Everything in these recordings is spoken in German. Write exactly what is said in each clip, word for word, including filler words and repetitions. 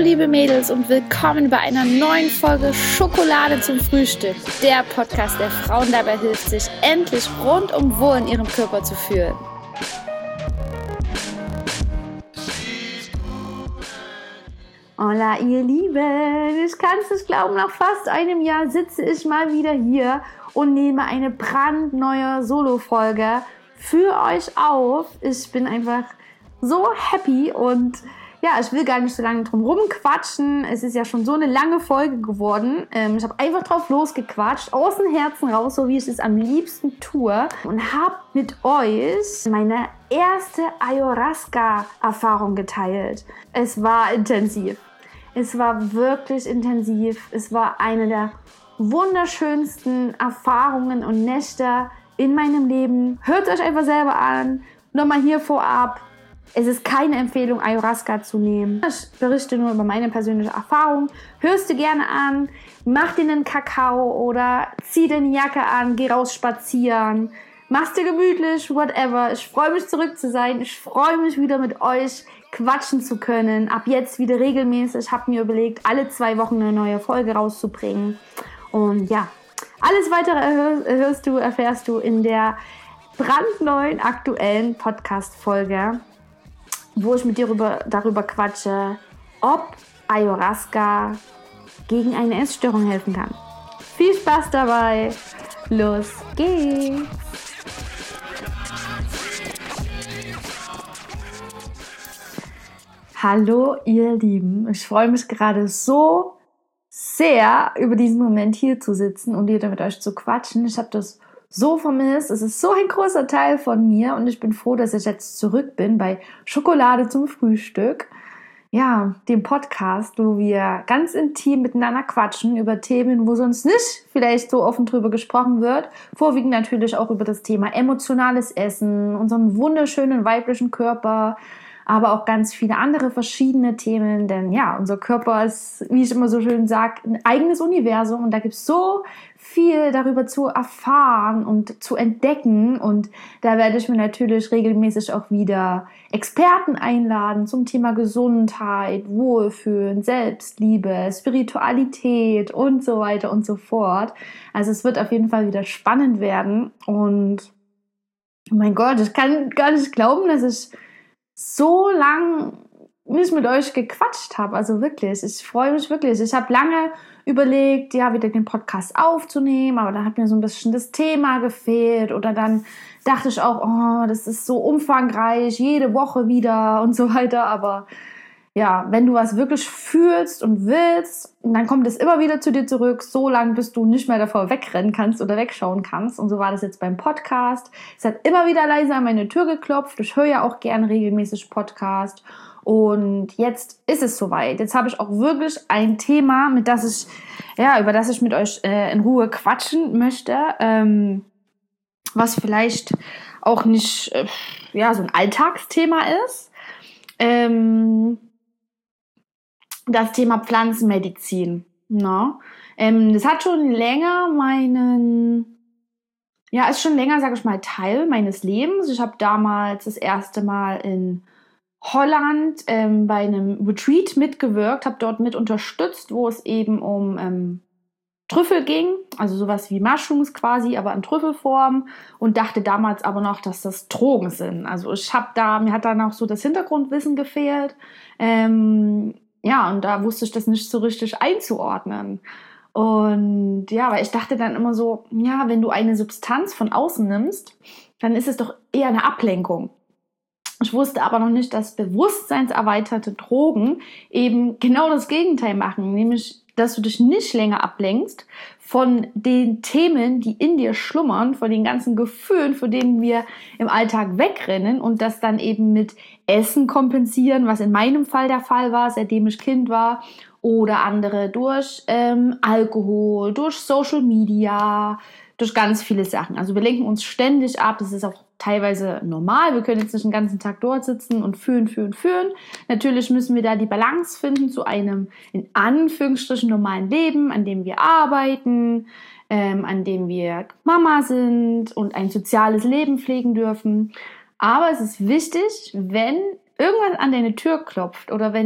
liebe Mädels und willkommen bei einer neuen Folge Schokolade zum Frühstück. Der Podcast, der Frauen dabei hilft, sich endlich rundum wohl in ihrem Körper zu fühlen. Hola ihr Lieben, ich kann es nicht glauben, nach fast einem Jahr sitze ich mal wieder hier und nehme eine brandneue Solo-Folge für euch auf. Ich bin einfach so happy und ja, ich will gar nicht so lange drum rumquatschen. Es ist ja schon so eine lange Folge geworden. Ähm, ich habe einfach drauf losgequatscht, aus dem Herzen raus, so wie ich es am liebsten tue. Und habe mit euch meine erste Ayahuasca-Erfahrung geteilt. Es war intensiv. Es war wirklich intensiv. Es war eine der wunderschönsten Erfahrungen und Nächte in meinem Leben. Hört es euch einfach selber an. Nochmal hier vorab. Es ist keine Empfehlung, Ayahuasca zu nehmen. Ich berichte nur über meine persönliche Erfahrung. Hörst du gerne an, mach dir einen Kakao oder zieh dir eine Jacke an, geh raus spazieren, mach's dir gemütlich, whatever. Ich freue mich, zurück zu sein. Ich freue mich, wieder mit euch quatschen zu können. Ab jetzt wieder regelmäßig. Ich habe mir überlegt, alle zwei Wochen eine neue Folge rauszubringen. Und ja, alles weitere hörst du, erfährst du in der brandneuen, aktuellen Podcast-Folge, wo ich mit dir darüber, darüber quatsche, ob Ayahuasca gegen eine Essstörung helfen kann. Viel Spaß dabei. Los geht's. Hallo ihr Lieben. Ich freue mich gerade so sehr, über diesen Moment hier zu sitzen und hier mit euch zu quatschen. Ich habe das so vermisst. Es ist so ein großer Teil von mir und ich bin froh, dass ich jetzt zurück bin bei Schokolade zum Frühstück. Ja, dem Podcast, wo wir ganz intim miteinander quatschen über Themen, wo sonst nicht vielleicht so offen drüber gesprochen wird. Vorwiegend natürlich auch über das Thema emotionales Essen, unseren wunderschönen weiblichen Körper, aber auch ganz viele andere verschiedene Themen, denn ja, unser Körper ist, wie ich immer so schön sage, ein eigenes Universum und da gibt es so viel darüber zu erfahren und zu entdecken und da werde ich mir natürlich regelmäßig auch wieder Experten einladen zum Thema Gesundheit, Wohlfühlen, Selbstliebe, Spiritualität und so weiter und so fort. Also es wird auf jeden Fall wieder spannend werden und oh mein Gott, ich kann gar nicht glauben, dass ich so lang nicht mit euch gequatscht habe, also wirklich, ich freue mich wirklich. Ich habe lange überlegt, ja, wieder den Podcast aufzunehmen, aber dann hat mir so ein bisschen das Thema gefehlt oder dann dachte ich auch, oh, das ist so umfangreich, jede Woche wieder und so weiter, aber ja, wenn du was wirklich fühlst und willst, dann kommt es immer wieder zu dir zurück, so lange, bis du nicht mehr davor wegrennen kannst oder wegschauen kannst. Und so war das jetzt beim Podcast. Es hat immer wieder leise an meine Tür geklopft. Ich höre ja auch gerne regelmäßig Podcast. Und jetzt ist es soweit. Jetzt habe ich auch wirklich ein Thema, mit das ich, ja, über das ich mit euch äh, in Ruhe quatschen möchte, ähm, was vielleicht auch nicht, äh, ja, so ein Alltagsthema ist. Ähm, Das Thema Pflanzenmedizin. Ne? Ähm, das hat schon länger meinen, ja, ist schon länger, sage ich mal, Teil meines Lebens. Ich habe damals das erste Mal in Holland ähm, bei einem Retreat mitgewirkt, habe dort mit unterstützt, wo es eben um ähm, Trüffel ging, also sowas wie Mushrooms quasi, aber in Trüffelform und dachte damals aber noch, dass das Drogen sind. Also ich habe da, mir hat da noch so das Hintergrundwissen gefehlt. Ähm, Ja, und da wusste ich das nicht so richtig einzuordnen. Und ja, weil ich dachte dann immer so, ja, wenn du eine Substanz von außen nimmst, dann ist es doch eher eine Ablenkung. Ich wusste aber noch nicht, dass bewusstseinserweiterte Drogen eben genau das Gegenteil machen, nämlich, dass du dich nicht länger ablenkst von den Themen, die in dir schlummern, von den ganzen Gefühlen, vor denen wir im Alltag wegrennen und das dann eben mit Essen kompensieren, was in meinem Fall der Fall war, seitdem ich Kind war, oder andere durch ähm, Alkohol, durch Social Media, durch ganz viele Sachen. Also wir lenken uns ständig ab, das ist auch teilweise normal. Wir können jetzt nicht den ganzen Tag dort sitzen und fühlen, fühlen, fühlen. Natürlich müssen wir da die Balance finden zu einem in Anführungsstrichen normalen Leben, an dem wir arbeiten, ähm, an dem wir Mama sind und ein soziales Leben pflegen dürfen. Aber es ist wichtig, wenn irgendwas an deine Tür klopft oder wenn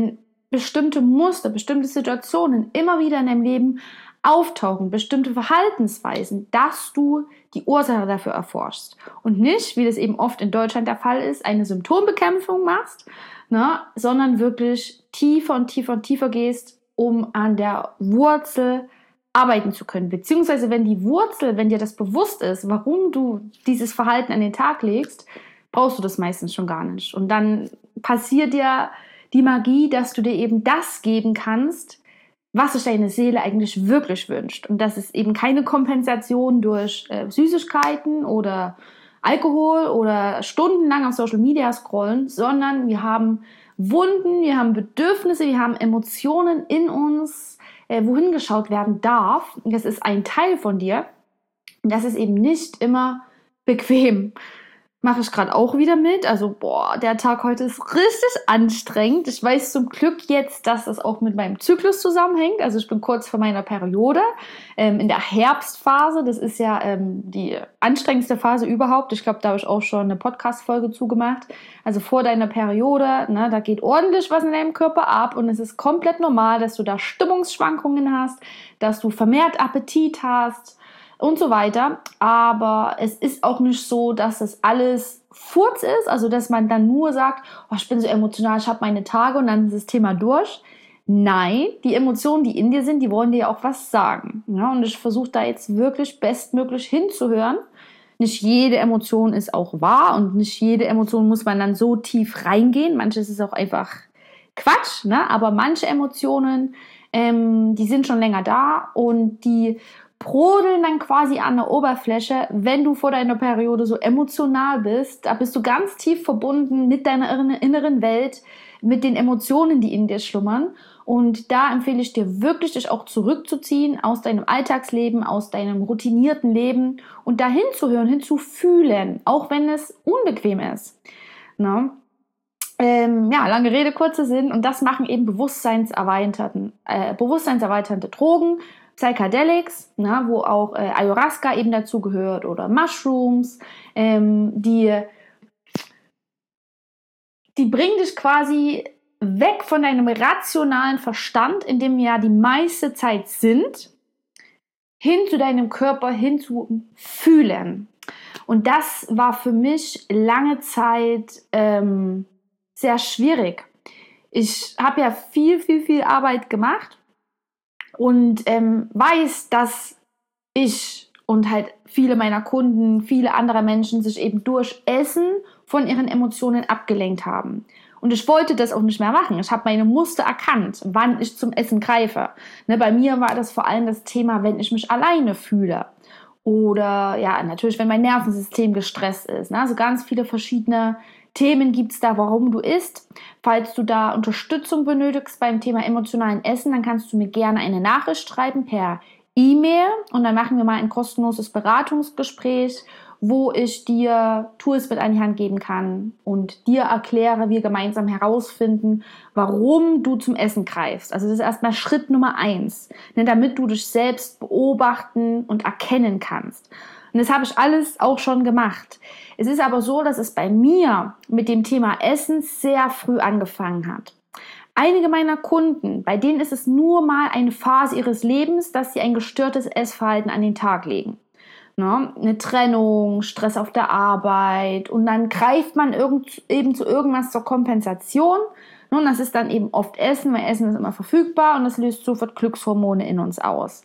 bestimmte Muster, bestimmte Situationen immer wieder in deinem Leben auftauchen, bestimmte Verhaltensweisen, dass du die Ursache dafür erforschst und nicht, wie das eben oft in Deutschland der Fall ist, eine Symptombekämpfung machst, ne, sondern wirklich tiefer und tiefer und tiefer gehst, um an der Wurzel arbeiten zu können. Beziehungsweise wenn die Wurzel, wenn dir das bewusst ist, warum du dieses Verhalten an den Tag legst, brauchst du das meistens schon gar nicht. Und dann passiert dir die Magie, dass du dir eben das geben kannst, was sich deine Seele eigentlich wirklich wünscht. Und das ist eben keine Kompensation durch äh, Süßigkeiten oder Alkohol oder stundenlang auf Social Media scrollen, sondern wir haben Wunden, wir haben Bedürfnisse, wir haben Emotionen in uns, äh, wohin geschaut werden darf. Das ist ein Teil von dir. Und das ist eben nicht immer bequem. Mache ich gerade auch wieder mit. Also, boah, der Tag heute ist richtig anstrengend. Ich weiß zum Glück jetzt, dass das auch mit meinem Zyklus zusammenhängt. Also ich bin kurz vor meiner Periode, ähm, in der Herbstphase. Das ist ja ähm, die anstrengendste Phase überhaupt. Ich glaube, da habe ich auch schon eine Podcast-Folge zugemacht. Also vor deiner Periode, ne, da geht ordentlich was in deinem Körper ab und es ist komplett normal, dass du da Stimmungsschwankungen hast, dass du vermehrt Appetit hast und so weiter. Aber es ist auch nicht so, dass das alles Furz ist, also dass man dann nur sagt, oh, ich bin so emotional, ich habe meine Tage und dann ist das Thema durch. Nein, die Emotionen, die in dir sind, die wollen dir ja auch was sagen. Ja, und ich versuche da jetzt wirklich bestmöglich hinzuhören. Nicht jede Emotion ist auch wahr und nicht jede Emotion muss man dann so tief reingehen. Manches ist auch einfach Quatsch, ne? Aber manche Emotionen, ähm, die sind schon länger da und die brodeln dann quasi an der Oberfläche, wenn du vor deiner Periode so emotional bist. Da bist du ganz tief verbunden mit deiner inneren Welt, mit den Emotionen, die in dir schlummern. Und da empfehle ich dir wirklich, dich auch zurückzuziehen aus deinem Alltagsleben, aus deinem routinierten Leben und da hinzuhören, hinzufühlen, auch wenn es unbequem ist. Ne? Ähm, ja, lange Rede, kurzer Sinn. Und das machen eben bewusstseinserweiternde, äh, bewusstseinserweiternde Drogen, Psychedelics, na, wo auch äh, Ayahuasca eben dazu gehört oder Mushrooms, ähm, die, die bringen dich quasi weg von deinem rationalen Verstand, in dem wir ja die meiste Zeit sind, hin zu deinem Körper, hin zu Fühlen. Und das war für mich lange Zeit ähm, sehr schwierig. Ich habe ja viel, viel, viel Arbeit gemacht und ähm, weiß, dass ich und halt viele meiner Kunden, viele andere Menschen sich eben durch Essen von ihren Emotionen abgelenkt haben. Und ich wollte das auch nicht mehr machen. Ich habe meine Muster erkannt, wann ich zum Essen greife. Ne, bei mir war das vor allem das Thema, wenn ich mich alleine fühle. Oder ja, natürlich, wenn mein Nervensystem gestresst ist. Ne? Also ganz viele verschiedene Themen gibt es da, warum du isst. Falls du da Unterstützung benötigst beim Thema emotionalen Essen, dann kannst du mir gerne eine Nachricht schreiben per E-Mail und dann machen wir mal ein kostenloses Beratungsgespräch, wo ich dir Tools mit an die Hand geben kann und dir erkläre, wir gemeinsam herausfinden, warum du zum Essen greifst. Also das ist erstmal Schritt Nummer eins, ne, damit du dich selbst beobachten und erkennen kannst. Und das habe ich alles auch schon gemacht. Es ist aber so, dass es bei mir mit dem Thema Essen sehr früh angefangen hat. Einige meiner Kunden, bei denen ist es nur mal eine Phase ihres Lebens, dass sie ein gestörtes Essverhalten an den Tag legen. Ne? Eine Trennung, Stress auf der Arbeit und dann greift man irgend, eben zu irgendwas zur Kompensation. Ne? Und das ist dann eben oft Essen, weil Essen ist immer verfügbar und das löst sofort Glückshormone in uns aus.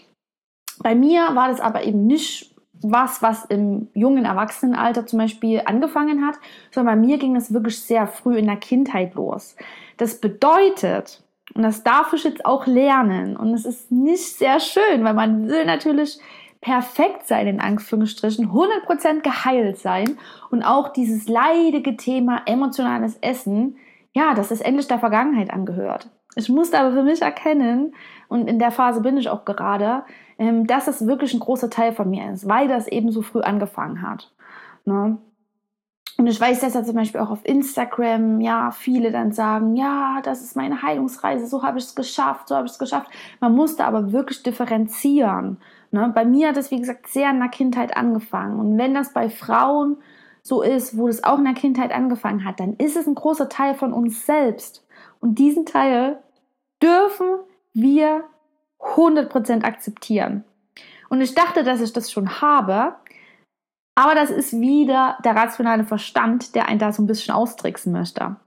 Bei mir war das aber eben nicht was, was im jungen Erwachsenenalter zum Beispiel angefangen hat, sondern bei mir ging das wirklich sehr früh in der Kindheit los. Das bedeutet, und das darf ich jetzt auch lernen, und es ist nicht sehr schön, weil man will natürlich perfekt sein, in Anführungsstrichen, hundert Prozent geheilt sein und auch dieses leidige Thema emotionales Essen, ja, dass es endlich der Vergangenheit angehört. Ich musste aber für mich erkennen, und in der Phase bin ich auch gerade, dass es wirklich ein großer Teil von mir ist, weil das eben so früh angefangen hat. Ne? Und ich weiß, dass ja zum Beispiel auch auf Instagram, ja, viele dann sagen, ja, das ist meine Heilungsreise, so habe ich es geschafft, so habe ich es geschafft. Man musste aber wirklich differenzieren. Ne? Bei mir hat es, wie gesagt, sehr in der Kindheit angefangen. Und wenn das bei Frauen so ist, wo es auch in der Kindheit angefangen hat, dann ist es ein großer Teil von uns selbst. Und diesen Teil dürfen wir hundert Prozent akzeptieren. Und ich dachte, dass ich das schon habe, aber das ist wieder der rationale Verstand, der einen da so ein bisschen austricksen möchte.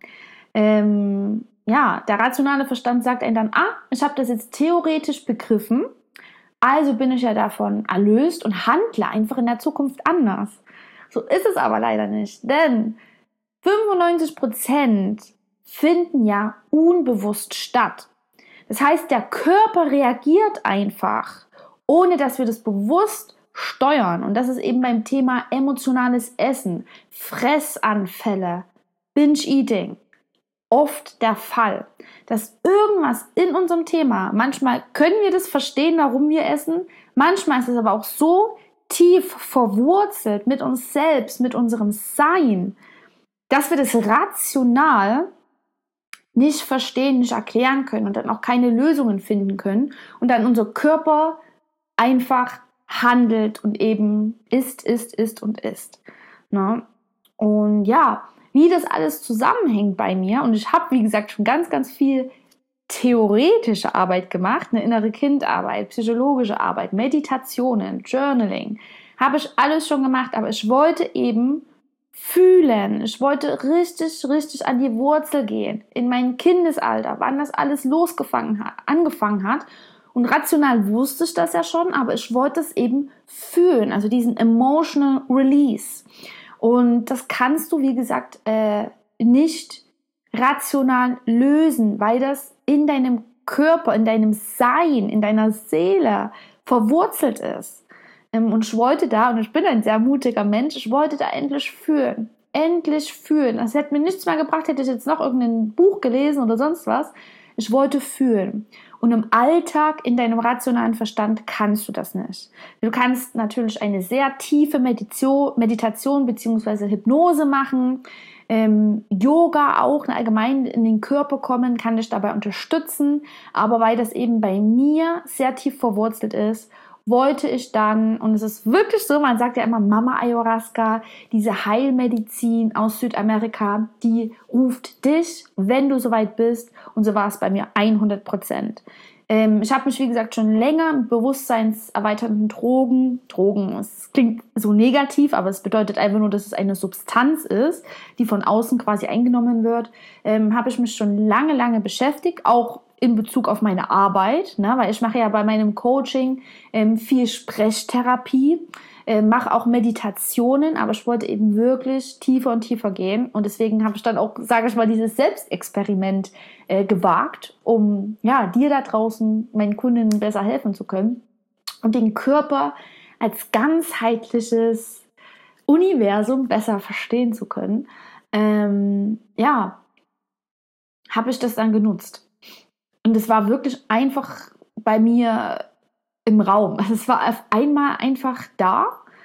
Ähm, ja, der rationale Verstand sagt einem dann, ah, ich habe das jetzt theoretisch begriffen, also bin ich ja davon erlöst und handle einfach in der Zukunft anders. So ist es aber leider nicht, denn fünfundneunzig Prozent finden ja unbewusst statt. Das heißt, der Körper reagiert einfach, ohne dass wir das bewusst steuern. Und das ist eben beim Thema emotionales Essen, Fressanfälle, Binge-Eating oft der Fall, dass irgendwas in unserem Thema, manchmal können wir das verstehen, warum wir essen, manchmal ist es aber auch so tief verwurzelt mit uns selbst, mit unserem Sein, dass wir das rational nicht verstehen, nicht erklären können und dann auch keine Lösungen finden können und dann unser Körper einfach handelt und eben isst, isst, isst und isst. Ne? Und ja, wie das alles zusammenhängt bei mir, und ich habe, wie gesagt, schon ganz, ganz viel theoretische Arbeit gemacht, eine innere Kindarbeit, psychologische Arbeit, Meditationen, Journaling, habe ich alles schon gemacht, aber ich wollte eben fühlen, ich wollte richtig, richtig an die Wurzel gehen, in mein Kindesalter, wann das alles losgefangen hat, angefangen hat. Und rational wusste ich das ja schon, aber ich wollte es eben fühlen, also diesen emotional release. Und das kannst du, wie gesagt, äh, nicht rational lösen, weil das in deinem Körper, in deinem Sein, in deiner Seele verwurzelt ist. Ähm, und ich wollte da, und ich bin ein sehr mutiger Mensch, ich wollte da endlich fühlen. Endlich fühlen. Das hätte mir nichts mehr gebracht, hätte ich jetzt noch irgendein Buch gelesen oder sonst was. Ich wollte fühlen. Und im Alltag, in deinem rationalen Verstand, kannst du das nicht. Du kannst natürlich eine sehr tiefe Meditation, Meditation bzw. Hypnose machen, ähm, Yoga auch allgemein in den Körper kommen, kann dich dabei unterstützen. Aber weil das eben bei mir sehr tief verwurzelt ist, wollte ich dann, und es ist wirklich so, man sagt ja immer Mama Ayahuasca, diese Heilmedizin aus Südamerika, die ruft dich, wenn du soweit bist, und so war es bei mir hundert Prozent. Ähm, ich habe mich, wie gesagt, schon länger mit bewusstseinserweiternden Drogen, Drogen, es klingt so negativ, aber es bedeutet einfach nur, dass es eine Substanz ist, die von außen quasi eingenommen wird, ähm, habe ich mich schon lange, lange beschäftigt, auch in Bezug auf meine Arbeit, ne, weil ich mache ja bei meinem Coaching ähm, viel Sprechtherapie, äh, mache auch Meditationen, aber ich wollte eben wirklich tiefer und tiefer gehen und deswegen habe ich dann auch, sage ich mal, dieses Selbstexperiment äh, gewagt, um ja dir da draußen, meinen Kundinnen besser helfen zu können und den Körper als ganzheitliches Universum besser verstehen zu können. Ähm, ja, habe ich das dann genutzt. Und es war wirklich einfach bei mir im Raum. Also es war auf einmal einfach da.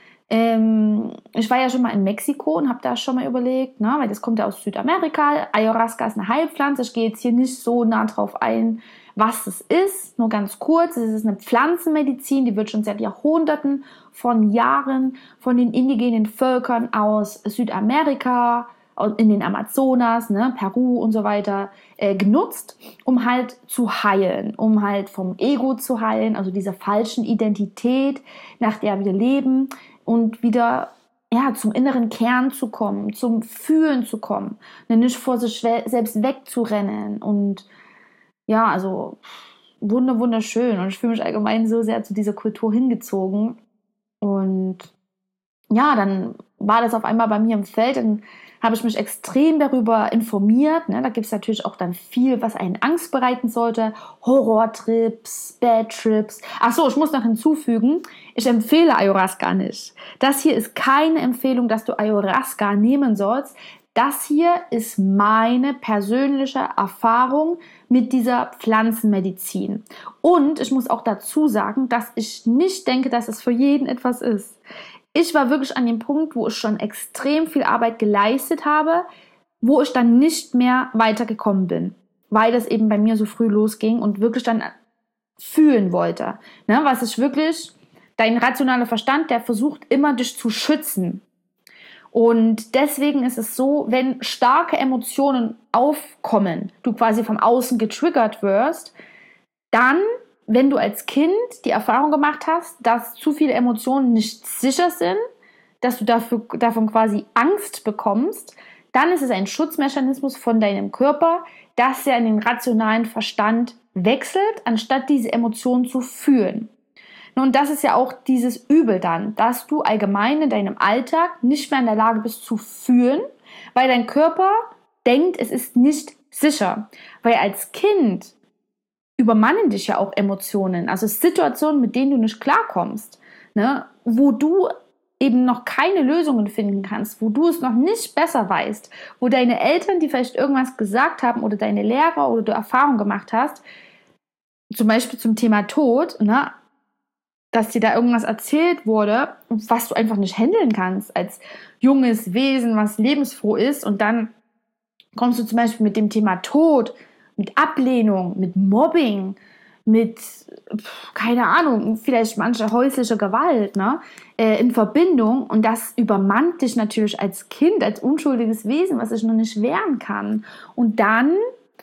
Ähm, ich war ja schon mal in Mexiko und habe da schon mal überlegt, ne, weil das kommt ja aus Südamerika. Ayahuasca ist eine Heilpflanze. Ich gehe jetzt hier nicht so nah drauf ein, was es ist. Nur ganz kurz, es ist eine Pflanzenmedizin, die wird schon seit Jahrhunderten von Jahren von den indigenen Völkern aus Südamerika, in den Amazonas, ne, Peru und so weiter, äh, genutzt, um halt zu heilen, um halt vom Ego zu heilen, also dieser falschen Identität, nach der wir leben und wieder ja, zum inneren Kern zu kommen, zum Fühlen zu kommen, ne, nicht vor sich selbst wegzurennen und ja, also wunder, wunderschön und ich fühle mich allgemein so sehr zu dieser Kultur hingezogen und ja, dann war das auf einmal bei mir im Feld, dann habe ich mich extrem darüber informiert. Ne? Da gibt es natürlich auch dann viel, was einen Angst bereiten sollte. Horrortrips, Bad-Trips. Ach so, ich muss noch hinzufügen, ich empfehle Ayahuasca nicht. Das hier ist keine Empfehlung, dass du Ayahuasca nehmen sollst. Das hier ist meine persönliche Erfahrung mit dieser Pflanzenmedizin. Und ich muss auch dazu sagen, dass ich nicht denke, dass es für jeden etwas ist. Ich war wirklich an dem Punkt, wo ich schon extrem viel Arbeit geleistet habe, wo ich dann nicht mehr weitergekommen bin, weil das eben bei mir so früh losging und wirklich dann fühlen wollte. Ne, was ist wirklich dein rationaler Verstand, der versucht immer, dich zu schützen. Und deswegen ist es so, wenn starke Emotionen aufkommen, du quasi vom Außen getriggert wirst, dann, wenn du als Kind die Erfahrung gemacht hast, dass zu viele Emotionen nicht sicher sind, dass du dafür, davon quasi Angst bekommst, dann ist es ein Schutzmechanismus von deinem Körper, dass er in den rationalen Verstand wechselt, anstatt diese Emotionen zu fühlen. Und das ist ja auch dieses Übel dann, dass du allgemein in deinem Alltag nicht mehr in der Lage bist zu fühlen, weil dein Körper denkt, es ist nicht sicher. Weil als Kind übermannen dich ja auch Emotionen, also Situationen, mit denen du nicht klarkommst, ne? Wo du eben noch keine Lösungen finden kannst, wo du es noch nicht besser weißt, wo deine Eltern, die vielleicht irgendwas gesagt haben oder deine Lehrer oder du Erfahrung gemacht hast, zum Beispiel zum Thema Tod, ne? Dass dir da irgendwas erzählt wurde, was du einfach nicht handeln kannst als junges Wesen, was lebensfroh ist, und dann kommst du zum Beispiel mit dem Thema Tod, mit Ablehnung, mit Mobbing, mit, keine Ahnung, vielleicht manche häusliche Gewalt, ne, äh, in Verbindung, und das übermannt dich natürlich als Kind, als unschuldiges Wesen, was sich noch nicht wehren kann. Und dann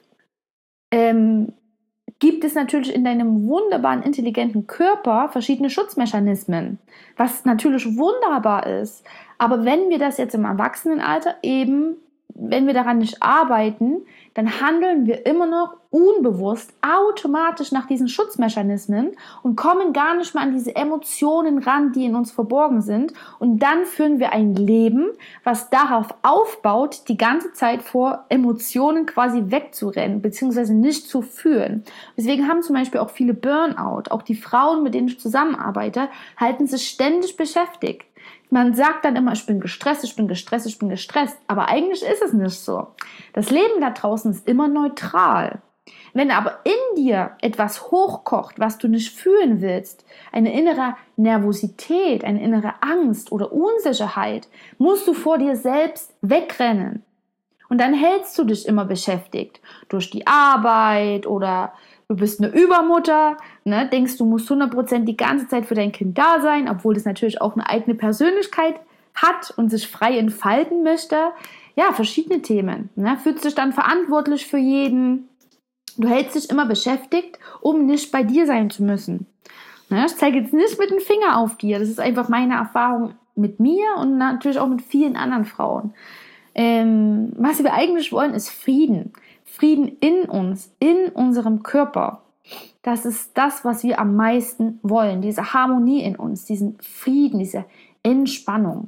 ähm, gibt es natürlich in deinem wunderbaren, intelligenten Körper verschiedene Schutzmechanismen, was natürlich wunderbar ist. Aber wenn wir das jetzt im Erwachsenenalter eben, wenn wir daran nicht arbeiten, dann handeln wir immer noch unbewusst automatisch nach diesen Schutzmechanismen und kommen gar nicht mehr an diese Emotionen ran, die in uns verborgen sind. Und dann führen wir ein Leben, was darauf aufbaut, die ganze Zeit vor Emotionen quasi wegzurennen, beziehungsweise nicht zu fühlen. Deswegen haben zum Beispiel auch viele Burnout. Auch die Frauen, mit denen ich zusammenarbeite, halten sich ständig beschäftigt. Man sagt dann immer, ich bin gestresst, ich bin gestresst, ich bin gestresst. Aber eigentlich ist es nicht so. Das Leben da draußen ist immer neutral. Wenn aber in dir etwas hochkocht, was du nicht fühlen willst, eine innere Nervosität, eine innere Angst oder Unsicherheit, musst du vor dir selbst wegrennen. Und dann hältst du dich immer beschäftigt. Durch die Arbeit oder du bist eine Übermutter, ne, denkst, du musst hundert Prozent die ganze Zeit für dein Kind da sein, obwohl das natürlich auch eine eigene Persönlichkeit hat und sich frei entfalten möchte. Ja, verschiedene Themen. Ne, fühlst dich dann verantwortlich für jeden. Du hältst dich immer beschäftigt, um nicht bei dir sein zu müssen. Ne, ich zeige jetzt nicht mit dem Finger auf dir. Das ist einfach meine Erfahrung mit mir und natürlich auch mit vielen anderen Frauen. Ähm, was wir eigentlich wollen, ist Frieden. Frieden in uns, in unserem Körper. Das ist das, was wir am meisten wollen. Diese Harmonie in uns, diesen Frieden, diese Entspannung.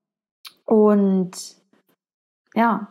Und ja,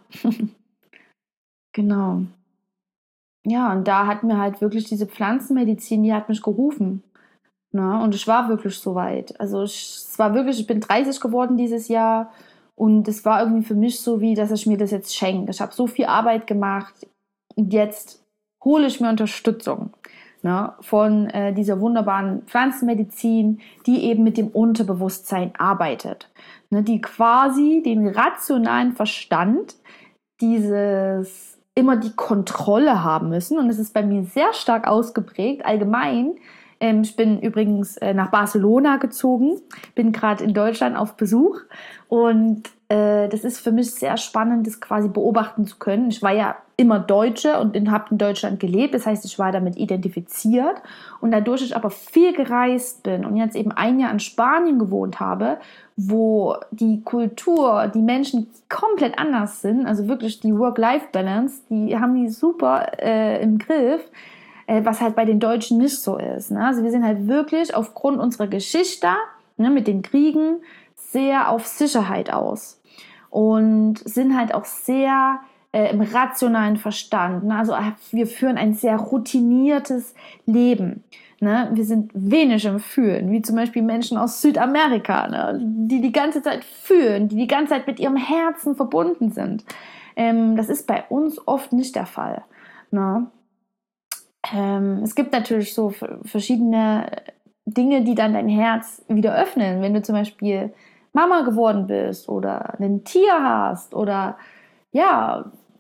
genau. Ja, und da hat mir halt wirklich diese Pflanzenmedizin, die hat mich gerufen. Ne? Und ich war wirklich so weit. Also ich, es war wirklich, ich bin dreißig geworden dieses Jahr und es war irgendwie für mich so wie, dass ich mir das jetzt schenke. Ich habe so viel Arbeit gemacht und jetzt hole ich mir Unterstützung, ne, von äh, dieser wunderbaren Pflanzenmedizin, die eben mit dem Unterbewusstsein arbeitet. Ne, die quasi den rationalen Verstand, dieses immer die Kontrolle haben müssen. Und es ist bei mir sehr stark ausgeprägt, allgemein. Ähm, ich bin übrigens äh, nach Barcelona gezogen, bin gerade in Deutschland auf Besuch und äh, das ist für mich sehr spannend, das quasi beobachten zu können. Ich war ja immer Deutsche und habe in Deutschland gelebt, das heißt, ich war damit identifiziert und dadurch ich aber viel gereist bin und jetzt eben ein Jahr in Spanien gewohnt habe, wo die Kultur, die Menschen komplett anders sind, also wirklich die Work-Life-Balance, die haben die super äh, im Griff, äh, was halt bei den Deutschen nicht so ist. Ne? Also wir sind halt wirklich aufgrund unserer Geschichte, ne, mit den Kriegen sehr auf Sicherheit aus und sind halt auch sehr äh, im rationalen Verstand. Ne? Also wir führen ein sehr routiniertes Leben. Ne? Wir sind wenig im Fühlen, wie zum Beispiel Menschen aus Südamerika, ne? die die ganze Zeit fühlen, die die ganze Zeit mit ihrem Herzen verbunden sind. Ähm, das ist bei uns oft nicht der Fall. Ne? Ähm, es gibt natürlich so verschiedene Dinge, die dann dein Herz wieder öffnen, wenn du zum Beispiel Mama geworden bist oder ein Tier hast oder ja,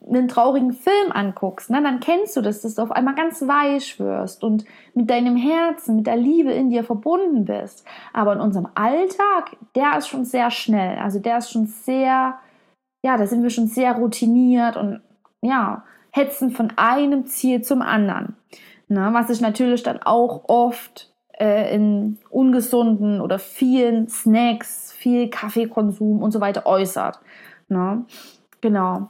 einen traurigen Film anguckst, ne, dann kennst du das, dass du auf einmal ganz weich wirst und mit deinem Herzen, mit der Liebe in dir verbunden bist. Aber in unserem Alltag, der ist schon sehr schnell, also der ist schon sehr, ja, da sind wir schon sehr routiniert und ja, hetzen von einem Ziel zum anderen. Ne, was sich natürlich dann auch oft äh, in ungesunden oder vielen Snacks, viel Kaffeekonsum und so weiter äußert. Ne? Genau.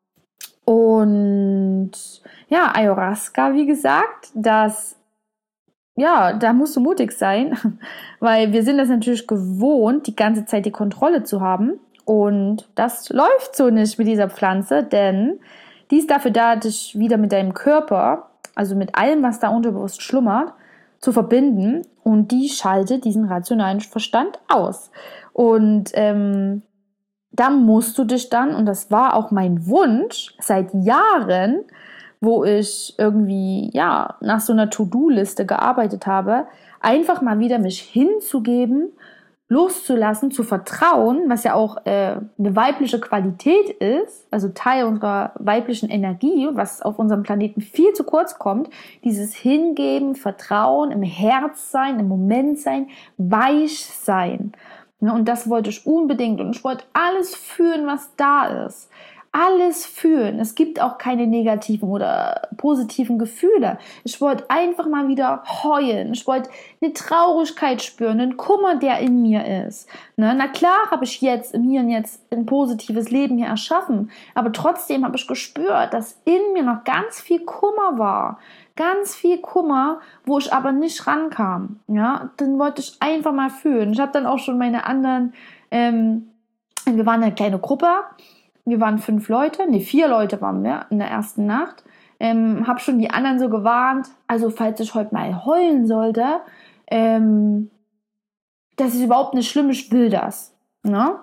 Und ja, Ayahuasca, wie gesagt, das, ja, da musst du mutig sein, weil wir sind das natürlich gewohnt, die ganze Zeit die Kontrolle zu haben. Und das läuft so nicht mit dieser Pflanze, denn die ist dafür da, dich wieder mit deinem Körper, also mit allem, was da unterbewusst schlummert, zu verbinden. Und die schaltet diesen rationalen Verstand aus. Und ähm, da musst du dich dann, und das war auch mein Wunsch seit Jahren, wo ich irgendwie ja nach so einer To-Do-Liste gearbeitet habe, einfach mal wieder mich hinzugeben, loszulassen, zu vertrauen, was ja auch äh, eine weibliche Qualität ist, also Teil unserer weiblichen Energie, was auf unserem Planeten viel zu kurz kommt, dieses Hingeben, Vertrauen, im Herz sein, im Moment sein, weich sein. Ja, und das wollte ich unbedingt und ich wollte alles fühlen, was da ist. Alles fühlen. Es gibt auch keine negativen oder positiven Gefühle. Ich wollte einfach mal wieder heulen. Ich wollte eine Traurigkeit spüren, einen Kummer, der in mir ist. Ne? Na klar habe ich jetzt im Hier und Jetzt ein positives Leben hier erschaffen, aber trotzdem habe ich gespürt, dass in mir noch ganz viel Kummer war. Ganz viel Kummer, wo ich aber nicht rankam. Ja? Den wollte ich einfach mal fühlen. Ich habe dann auch schon meine anderen, ähm, wir waren eine kleine Gruppe, wir waren fünf Leute, nee, vier Leute waren wir in der ersten Nacht. Ähm, habe schon die anderen so gewarnt, also falls ich heute mal heulen sollte, ähm, das ist überhaupt nicht schlimm, ich will das. Ne?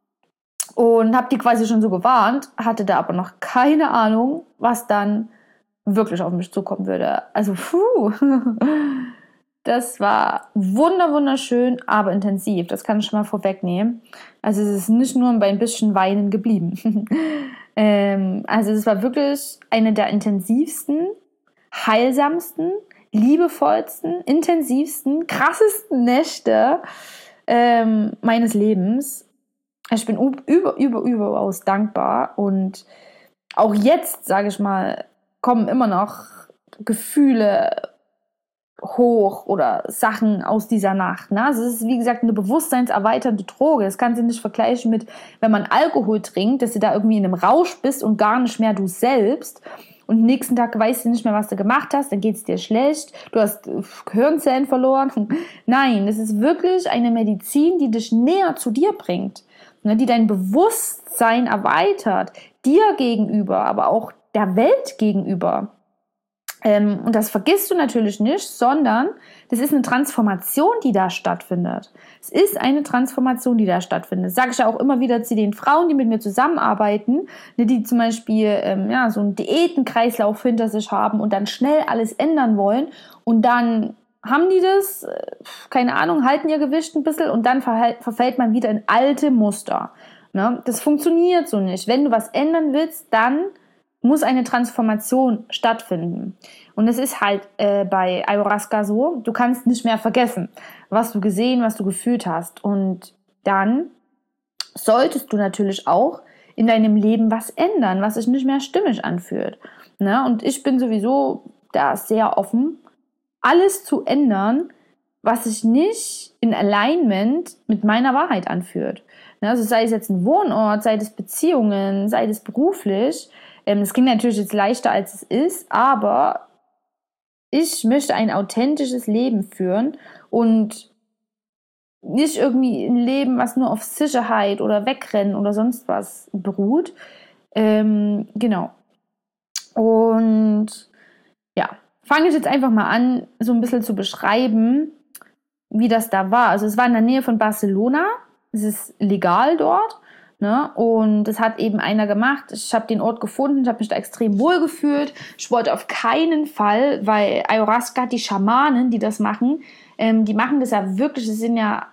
Und habe die quasi schon so gewarnt, hatte da aber noch keine Ahnung, was dann wirklich auf mich zukommen würde. Also, puh, das war wunder, wunderschön, aber intensiv. Das kann ich schon mal vorwegnehmen. Also es ist nicht nur bei ein bisschen Weinen geblieben. ähm, also es war wirklich eine der intensivsten, heilsamsten, liebevollsten, intensivsten, krassesten Nächte ähm, meines Lebens. Ich bin über, über, überaus dankbar und auch jetzt, sage ich mal, kommen immer noch Gefühle hoch oder Sachen aus dieser Nacht. Ne? Also es ist, wie gesagt, eine bewusstseinserweiternde Droge. Das kannst du nicht vergleichen mit, wenn man Alkohol trinkt, dass du da irgendwie in einem Rausch bist und gar nicht mehr du selbst. Und am nächsten Tag weißt du nicht mehr, was du gemacht hast, dann geht es dir schlecht, du hast Gehirnzellen verloren. Nein, es ist wirklich eine Medizin, die dich näher zu dir bringt, ne? Die dein Bewusstsein erweitert, dir gegenüber, aber auch der Welt gegenüber. Ähm, und das vergisst du natürlich nicht, sondern das ist eine Transformation, die da stattfindet. Es ist eine Transformation, die da stattfindet. Das sage ich ja auch immer wieder zu den Frauen, die mit mir zusammenarbeiten, ne, die zum Beispiel ähm, ja, so einen Diätenkreislauf hinter sich haben und dann schnell alles ändern wollen und dann haben die das, äh, keine Ahnung, halten ihr Gewicht ein bisschen und dann verhält, verfällt man wieder in alte Muster. Ne? Das funktioniert so nicht. Wenn du was ändern willst, dann muss eine Transformation stattfinden. Und es ist halt äh, bei Ayahuasca so, du kannst nicht mehr vergessen, was du gesehen, was du gefühlt hast. Und dann solltest du natürlich auch in deinem Leben was ändern, was sich nicht mehr stimmig anfühlt. Ne? Und ich bin sowieso da sehr offen, alles zu ändern, was sich nicht in Alignment mit meiner Wahrheit anfühlt. Ne? Also sei es jetzt ein Wohnort, sei es Beziehungen, sei es beruflich. Das klingt natürlich jetzt leichter, als es ist, aber ich möchte ein authentisches Leben führen und nicht irgendwie ein Leben, was nur auf Sicherheit oder Wegrennen oder sonst was beruht. Ähm, genau. Und ja, fange ich jetzt einfach mal an, so ein bisschen zu beschreiben, wie das da war. Also es war in der Nähe von Barcelona. Es ist legal dort. Ne? Und das hat eben einer gemacht. Ich habe den Ort gefunden, ich habe mich da extrem wohl gefühlt. Ich wollte auf keinen Fall, weil Ayahuasca, die Schamanen, die das machen, ähm, die machen das ja wirklich, das sind ja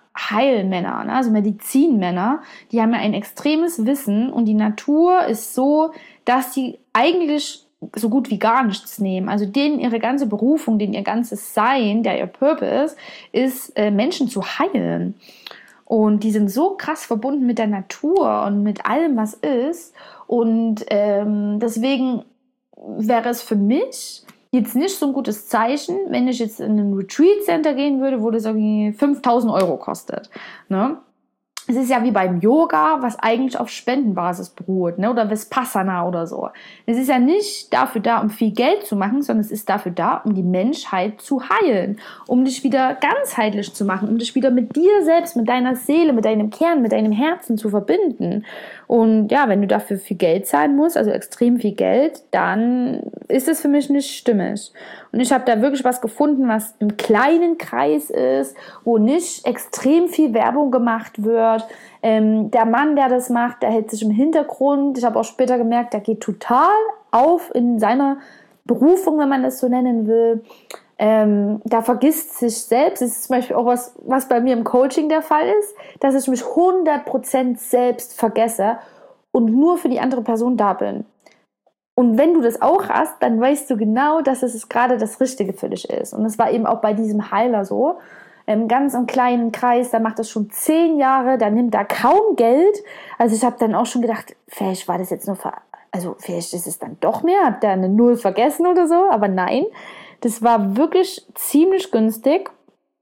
Heilmänner, ne? Also Medizinmänner, die haben ja ein extremes Wissen und die Natur ist so, dass sie eigentlich so gut wie gar nichts nehmen. Also denen ihre ganze Berufung, denen ihr ganzes Sein, der ihr Purpose ist, äh, Menschen zu heilen. Und die sind so krass verbunden mit der Natur und mit allem, was ist. Und ähm, deswegen wäre es für mich jetzt nicht so ein gutes Zeichen, wenn ich jetzt in ein Retreat Center gehen würde, wo das irgendwie fünftausend Euro kostet. Ne? Es ist ja wie beim Yoga, was eigentlich auf Spendenbasis beruht, ne? Oder Vipassana oder so. Es ist ja nicht dafür da, um viel Geld zu machen, sondern es ist dafür da, um die Menschheit zu heilen, um dich wieder ganzheitlich zu machen, um dich wieder mit dir selbst, mit deiner Seele, mit deinem Kern, mit deinem Herzen zu verbinden. Und ja, wenn du dafür viel Geld zahlen musst, also extrem viel Geld, dann ist es für mich nicht stimmig. Und ich habe da wirklich was gefunden, was im kleinen Kreis ist, wo nicht extrem viel Werbung gemacht wird. Ähm, der Mann, der das macht, der hält sich im Hintergrund. Ich habe auch später gemerkt, der geht total auf in seiner Berufung, wenn man das so nennen will. Ähm, da vergisst sich selbst. Das ist zum Beispiel auch was, was bei mir im Coaching der Fall ist, dass ich mich hundert Prozent selbst vergesse und nur für die andere Person da bin. Und wenn du das auch hast, dann weißt du genau, dass es gerade das Richtige für dich ist. Und das war eben auch bei diesem Heiler so. Ähm, ganz im kleinen Kreis, der macht das schon zehn Jahre, der nimmt da kaum Geld. Also ich habe dann auch schon gedacht, vielleicht war das jetzt nur, ver- also vielleicht ist es dann doch mehr, hat der eine Null vergessen oder so, aber nein. Das war wirklich ziemlich günstig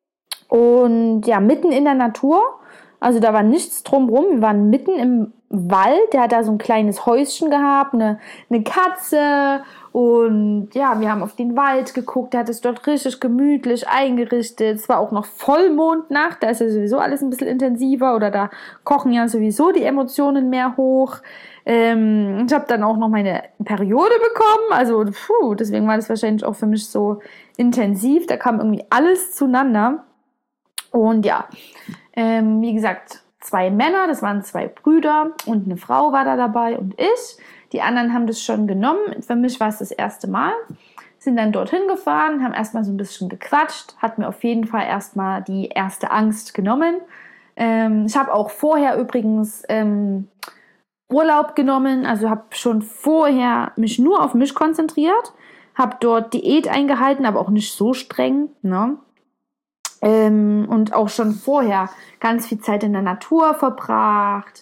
und ja, mitten in der Natur, also da war nichts drumherum, wir waren mitten im Wald, der hat da so ein kleines Häuschen gehabt, eine, eine Katze und ja, wir haben auf den Wald geguckt, der hat es dort richtig gemütlich eingerichtet, es war auch noch Vollmondnacht, da ist ja sowieso alles ein bisschen intensiver oder da kochen ja sowieso die Emotionen mehr hoch. Ähm, ich habe dann auch noch meine Periode bekommen, also puh, deswegen war das wahrscheinlich auch für mich so intensiv, da kam irgendwie alles zueinander und ja, ähm, wie gesagt, zwei Männer, das waren zwei Brüder und eine Frau war da dabei und ich. Die anderen haben das schon genommen. Für mich war es das erste Mal. Sind dann dorthin gefahren, haben erstmal so ein bisschen gequatscht, hat mir auf jeden Fall erstmal die erste Angst genommen. Ähm, ich habe auch vorher übrigens ähm, Urlaub genommen, also habe schon vorher mich nur auf mich konzentriert, habe dort Diät eingehalten, aber auch nicht so streng, ne? Ähm, und auch schon vorher ganz viel Zeit in der Natur verbracht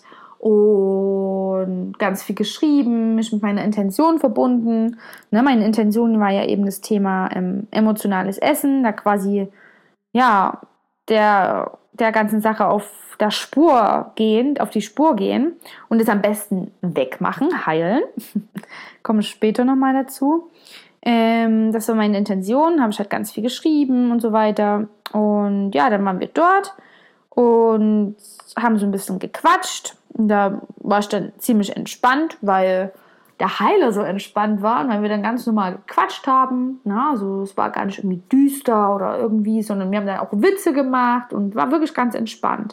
und ganz viel geschrieben, mich mit meiner Intention verbunden. Ne, meine Intention war ja eben das Thema ähm, emotionales Essen, da quasi ja der, der ganzen Sache auf der Spur gehen, auf die Spur gehen und es am besten wegmachen, heilen. Komme ich später nochmal dazu. Ähm, das war meine Intention, habe ich halt ganz viel geschrieben und so weiter. Und ja, dann waren wir dort und haben so ein bisschen gequatscht. Und da war ich dann ziemlich entspannt, weil der Heiler so entspannt war und weil wir dann ganz normal gequatscht haben. Na, also es war gar nicht irgendwie düster oder irgendwie, sondern wir haben dann auch Witze gemacht und war wirklich ganz entspannt.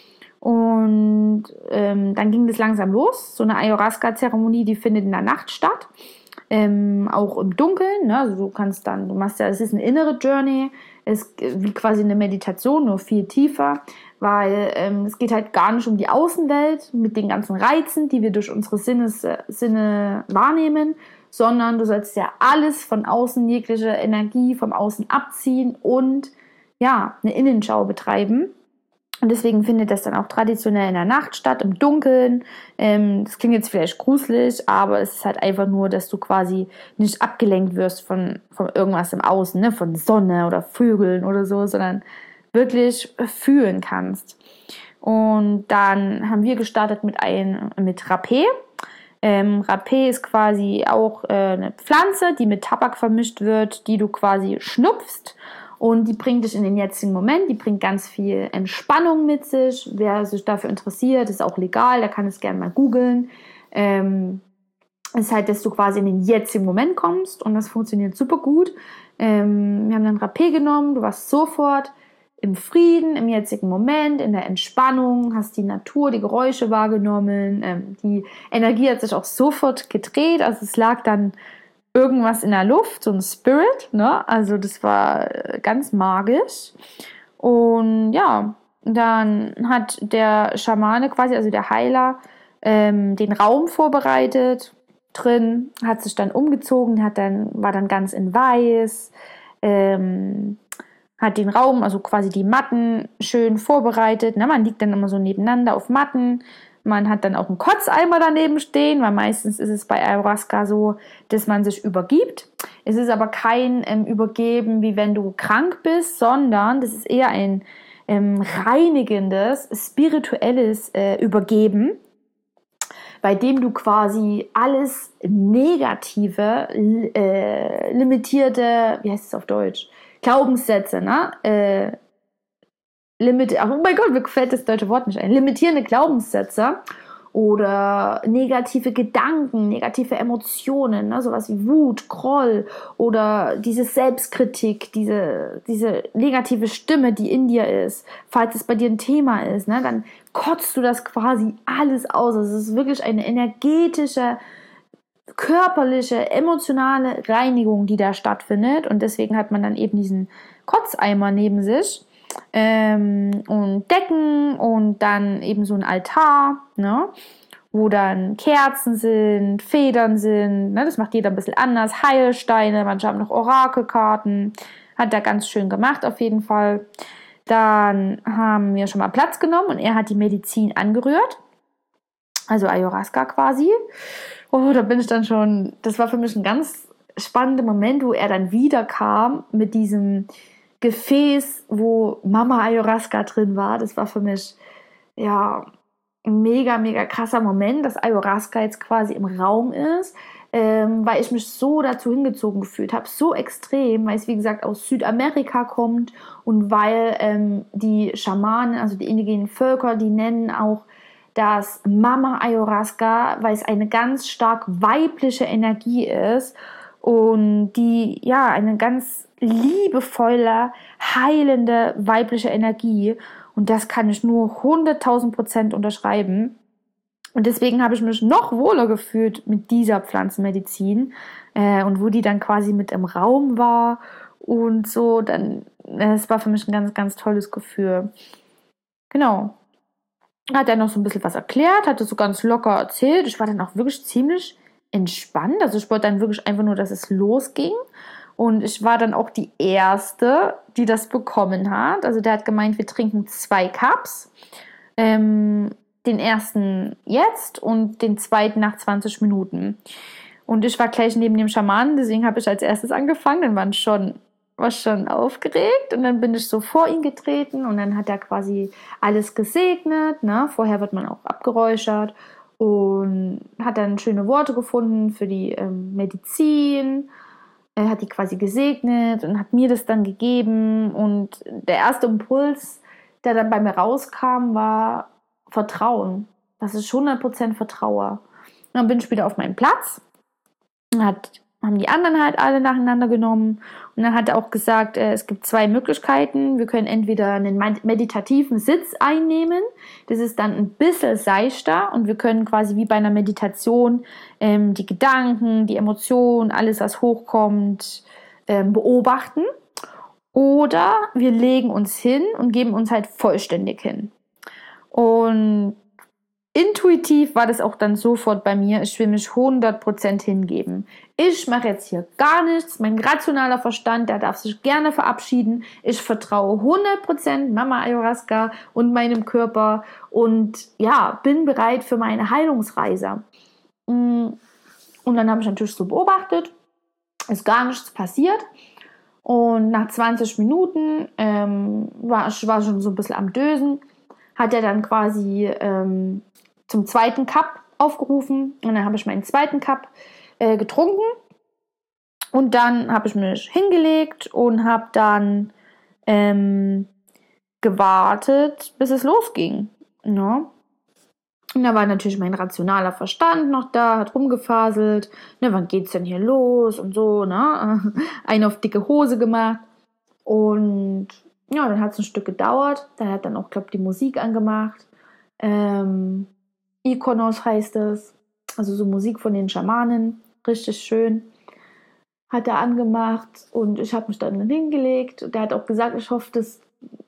Und ähm, dann ging das langsam los. So eine Ayahuasca-Zeremonie, die findet in der Nacht statt. Ähm, auch im Dunkeln, ne? Also du kannst dann, du machst ja, es ist eine innere Journey, es ist wie quasi eine Meditation, nur viel tiefer, weil ähm, es geht halt gar nicht um die Außenwelt mit den ganzen Reizen, die wir durch unsere Sinnes, äh, Sinne wahrnehmen, sondern du sollst ja alles von außen, jegliche Energie vom Außen abziehen und ja, eine Innenschau betreiben. Und deswegen findet das dann auch traditionell in der Nacht statt, im Dunkeln. Ähm, das klingt jetzt vielleicht gruselig, aber es ist halt einfach nur, dass du quasi nicht abgelenkt wirst von, von irgendwas im Außen, ne? Von Sonne oder Vögeln oder so, sondern wirklich fühlen kannst. Und dann haben wir gestartet mit, ein, mit Rapé. Ähm, Rapé ist quasi auch äh, eine Pflanze, die mit Tabak vermischt wird, die du quasi schnupfst. Und die bringt dich in den jetzigen Moment, die bringt ganz viel Entspannung mit sich. Wer sich dafür interessiert, ist auch legal, der kann es gerne mal googeln. Ähm, ist halt, dass du quasi in den jetzigen Moment kommst und das funktioniert super gut. Ähm, wir haben dann Rapé genommen, du warst sofort im Frieden, im jetzigen Moment, in der Entspannung, hast die Natur, die Geräusche wahrgenommen. Ähm, die Energie hat sich auch sofort gedreht, also es lag dann irgendwas in der Luft, so ein Spirit, ne? Also das war ganz magisch. Und ja, dann hat der Schamane quasi, also der Heiler, ähm, den Raum vorbereitet drin, hat sich dann umgezogen, hat dann, war dann ganz in weiß, ähm, hat den Raum, also quasi die Matten schön vorbereitet. Ne? Man liegt dann immer so nebeneinander auf Matten. Man hat dann auch einen Kotzeimer daneben stehen, weil meistens ist es bei Ayahuasca so, dass man sich übergibt. Es ist aber kein ähm, Übergeben, wie wenn du krank bist, sondern das ist eher ein ähm, reinigendes, spirituelles äh, Übergeben, bei dem du quasi alles Negative, äh, limitierte, wie heißt es auf Deutsch? Glaubenssätze, ne? Äh, limit, oh mein Gott, mir gefällt das deutsche Wort nicht ein. Limitierende Glaubenssätze oder negative Gedanken, negative Emotionen, ne? Sowas wie Wut, Groll oder diese Selbstkritik, diese, diese negative Stimme, die in dir ist. Falls es bei dir ein Thema ist, ne? Dann kotzt du das quasi alles aus. Also es ist wirklich eine energetische, körperliche, emotionale Reinigung, die da stattfindet. Und deswegen hat man dann eben diesen Kotzeimer neben sich ähm, und Decken und dann eben so ein Altar, ne, wo dann Kerzen sind, Federn sind. Ne, das macht jeder ein bisschen anders. Heilsteine, manche haben noch Orakelkarten. Hat er ganz schön gemacht auf jeden Fall. Dann haben wir schon mal Platz genommen und er hat die Medizin angerührt. Also Ayahuasca quasi. Oh, da bin ich dann schon, das war für mich ein ganz spannender Moment, wo er dann wieder kam mit diesem Gefäß, wo Mama Ayahuasca drin war. Das war für mich, ja, ein mega, mega krasser Moment, dass Ayahuasca jetzt quasi im Raum ist, ähm, weil ich mich so dazu hingezogen gefühlt habe, so extrem, weil es wie gesagt aus Südamerika kommt und weil ähm, die Schamanen, also die indigenen Völker, die nennen auch das Mama Ayahuasca, weil es eine ganz stark weibliche Energie ist und die, ja, eine ganz liebevolle, heilende weibliche Energie. Und das kann ich nur hunderttausend Prozent unterschreiben. Und deswegen habe ich mich noch wohler gefühlt mit dieser Pflanzenmedizin. Äh, und wo die dann quasi mit im Raum war und so, dann, es war für mich ein ganz, ganz tolles Gefühl. Genau. Hat er noch so ein bisschen was erklärt, hat es so ganz locker erzählt. Ich war dann auch wirklich ziemlich entspannt. Also ich wollte dann wirklich einfach nur, dass es losging. Und ich war dann auch die Erste, die das bekommen hat. Also der hat gemeint, wir trinken zwei Cups. Ähm, den ersten jetzt und den zweiten nach zwanzig Minuten. Und ich war gleich neben dem Schamanen, deswegen habe ich als erstes angefangen. Dann waren schon war schon aufgeregt und dann bin ich so vor ihn getreten und dann hat er quasi alles gesegnet, ne? Vorher wird man auch abgeräuchert und hat dann schöne Worte gefunden für die ähm, Medizin. Er hat die quasi gesegnet und hat mir das dann gegeben und der erste Impuls, der dann bei mir rauskam, war Vertrauen, dass ich hundert Prozent vertraue. Und dann bin ich wieder auf meinen Platz, hat haben die anderen halt alle nacheinander genommen und dann hat er auch gesagt, äh, es gibt zwei Möglichkeiten. Wir können entweder einen meditativen Sitz einnehmen, das ist dann ein bisschen seichter und wir können quasi wie bei einer Meditation ähm, die Gedanken, die Emotionen, alles was hochkommt, ähm, beobachten, oder wir legen uns hin und geben uns halt vollständig hin. Und intuitiv war das auch dann sofort bei mir, ich will mich hundert Prozent hingeben. Ich mache jetzt hier gar nichts, mein rationaler Verstand, der darf sich gerne verabschieden. Ich vertraue hundert Prozent Mama Ayahuasca und meinem Körper und ja, bin bereit für meine Heilungsreise. Und dann habe ich natürlich so beobachtet, ist gar nichts passiert. Und nach zwanzig Minuten ähm, war ich war schon so ein bisschen am Dösen, hat er dann quasi ähm, zum zweiten Cup aufgerufen und dann habe ich meinen zweiten Cup äh, getrunken und dann habe ich mich hingelegt und habe dann ähm, gewartet, bis es losging. Ja. Und da war natürlich mein rationaler Verstand noch da, hat rumgefaselt, ne, wann geht's denn hier los und so, ne, einen auf dicke Hose gemacht und ja, dann hat es ein Stück gedauert, dann hat dann auch, glaube ich, die Musik angemacht, ähm, Ikonos heißt es, also so Musik von den Schamanen, richtig schön, hat er angemacht und ich habe mich dann hingelegt. Der hat auch gesagt, ich hoffe, dass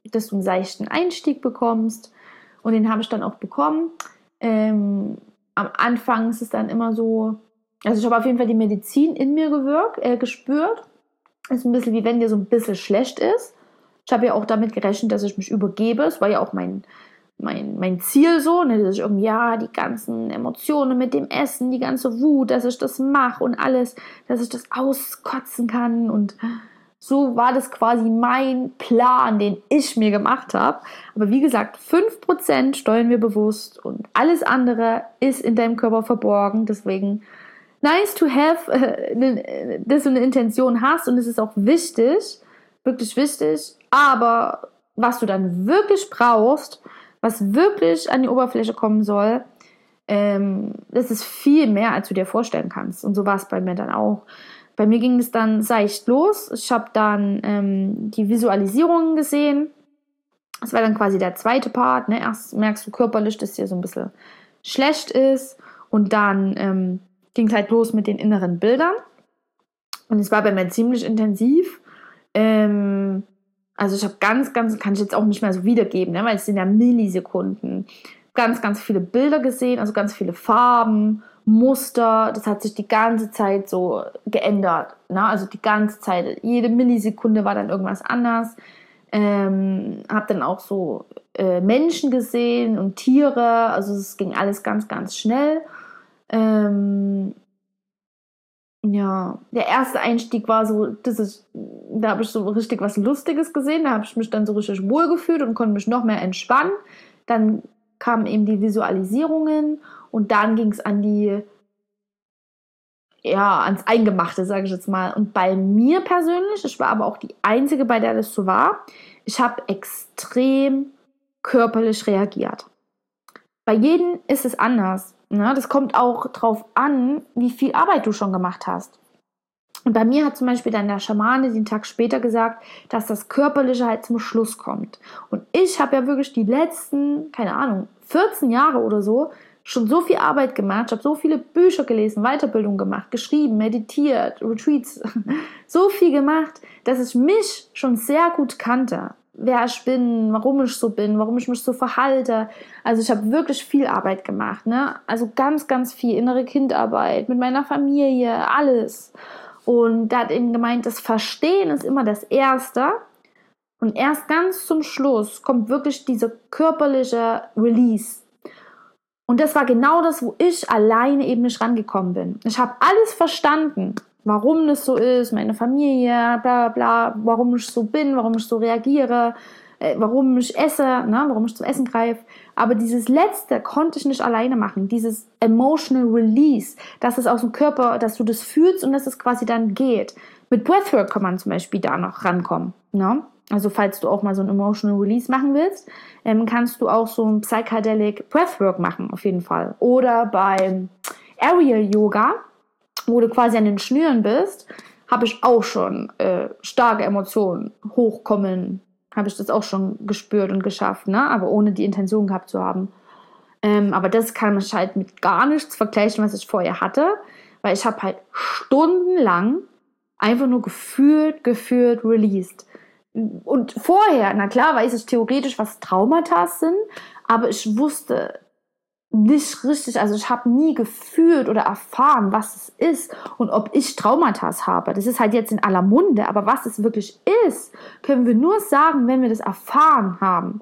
dass du einen seichten Einstieg bekommst. Und den habe ich dann auch bekommen. Ähm, am Anfang ist es dann immer so, also ich habe auf jeden Fall die Medizin in mir gewirkt, äh, gespürt. Ist ein bisschen wie wenn dir so ein bisschen schlecht ist. Ich habe ja auch damit gerechnet, dass ich mich übergebe. Es war ja auch mein, mein, mein Ziel so, ne, dass ich irgendwie, ja, die ganzen Emotionen mit dem Essen, die ganze Wut, dass ich das mache und alles, dass ich das auskotzen kann. Und so war das quasi mein Plan, den ich mir gemacht habe. Aber wie gesagt, fünf Prozent steuern wir bewusst und alles andere ist in deinem Körper verborgen. Deswegen nice to have, äh, dass du eine Intention hast und es ist auch wichtig, wirklich wichtig. Aber was du dann wirklich brauchst, was wirklich an die Oberfläche kommen soll, ähm, das ist viel mehr, als du dir vorstellen kannst. Und so war es bei mir dann auch. Bei mir ging es dann seicht los. Ich habe dann ähm, die Visualisierungen gesehen. Das war dann quasi der zweite Part. Ne? Erst merkst du körperlich, dass dir so ein bisschen schlecht ist. Und dann ähm, ging es halt los mit den inneren Bildern. Und es war bei mir ziemlich intensiv. Ähm, also ich habe ganz, ganz, kann ich jetzt auch nicht mehr so wiedergeben, ne? Weil es sind ja Millisekunden. Ganz, ganz viele Bilder gesehen, also ganz viele Farben, Muster, das hat sich die ganze Zeit so geändert, ne? Also die ganze Zeit, jede Millisekunde war dann irgendwas anders. Ähm, habe dann auch so äh, Menschen gesehen und Tiere, also es ging alles ganz, ganz schnell. Ähm, ja, der erste Einstieg war so, das ist, da habe ich so richtig was Lustiges gesehen, da habe ich mich dann so richtig wohl gefühlt und konnte mich noch mehr entspannen. Dann kamen eben die Visualisierungen und dann ging es an die, ja, ans Eingemachte, sage ich jetzt mal. Und bei mir persönlich, ich war aber auch die Einzige, bei der das so war, ich habe extrem körperlich reagiert. Bei jedem ist es anders. Ne? Das kommt auch drauf an, wie viel Arbeit du schon gemacht hast. Und bei mir hat zum Beispiel dann der Schamane den Tag später gesagt, dass das Körperliche halt zum Schluss kommt. Und ich habe ja wirklich die letzten, keine Ahnung, vierzehn Jahre oder so, schon so viel Arbeit gemacht. Ich habe so viele Bücher gelesen, Weiterbildung gemacht, geschrieben, meditiert, Retreats, so viel gemacht, dass ich mich schon sehr gut kannte. Wer ich bin, warum ich so bin, warum ich mich so verhalte. Also ich habe wirklich viel Arbeit gemacht. Ne? Also ganz, ganz viel innere Kindarbeit, mit meiner Familie, alles. Und da hat eben gemeint, das Verstehen ist immer das Erste. Und erst ganz zum Schluss kommt wirklich dieser körperliche Release. Und das war genau das, wo ich alleine eben nicht rangekommen bin. Ich habe alles verstanden, warum das so ist, meine Familie, bla bla, warum ich so bin, warum ich so reagiere, äh, warum ich esse, ne, warum ich zum Essen greife. Aber dieses Letzte konnte ich nicht alleine machen, dieses emotional release, dass es aus dem Körper, dass du das fühlst und dass es quasi dann geht. Mit Breathwork kann man zum Beispiel da noch rankommen. Ne? Also falls du auch mal so ein emotional release machen willst, ähm, kannst du auch so ein Psychedelic Breathwork machen, auf jeden Fall. Oder beim Aerial Yoga, wo du quasi an den Schnüren bist, habe ich auch schon äh, starke Emotionen hochkommen, habe ich das auch schon gespürt und geschafft, ne? Aber ohne die Intention gehabt zu haben. Ähm, aber das kann man halt mit gar nichts vergleichen, was ich vorher hatte, weil ich habe halt stundenlang einfach nur gefühlt, gefühlt, released. Und vorher, na klar, weiß ich theoretisch, was Traumata sind, aber ich wusste nicht richtig, also ich habe nie gefühlt oder erfahren, was es ist und ob ich Traumata habe. Das ist halt jetzt in aller Munde, aber was es wirklich ist, können wir nur sagen, wenn wir das erfahren haben.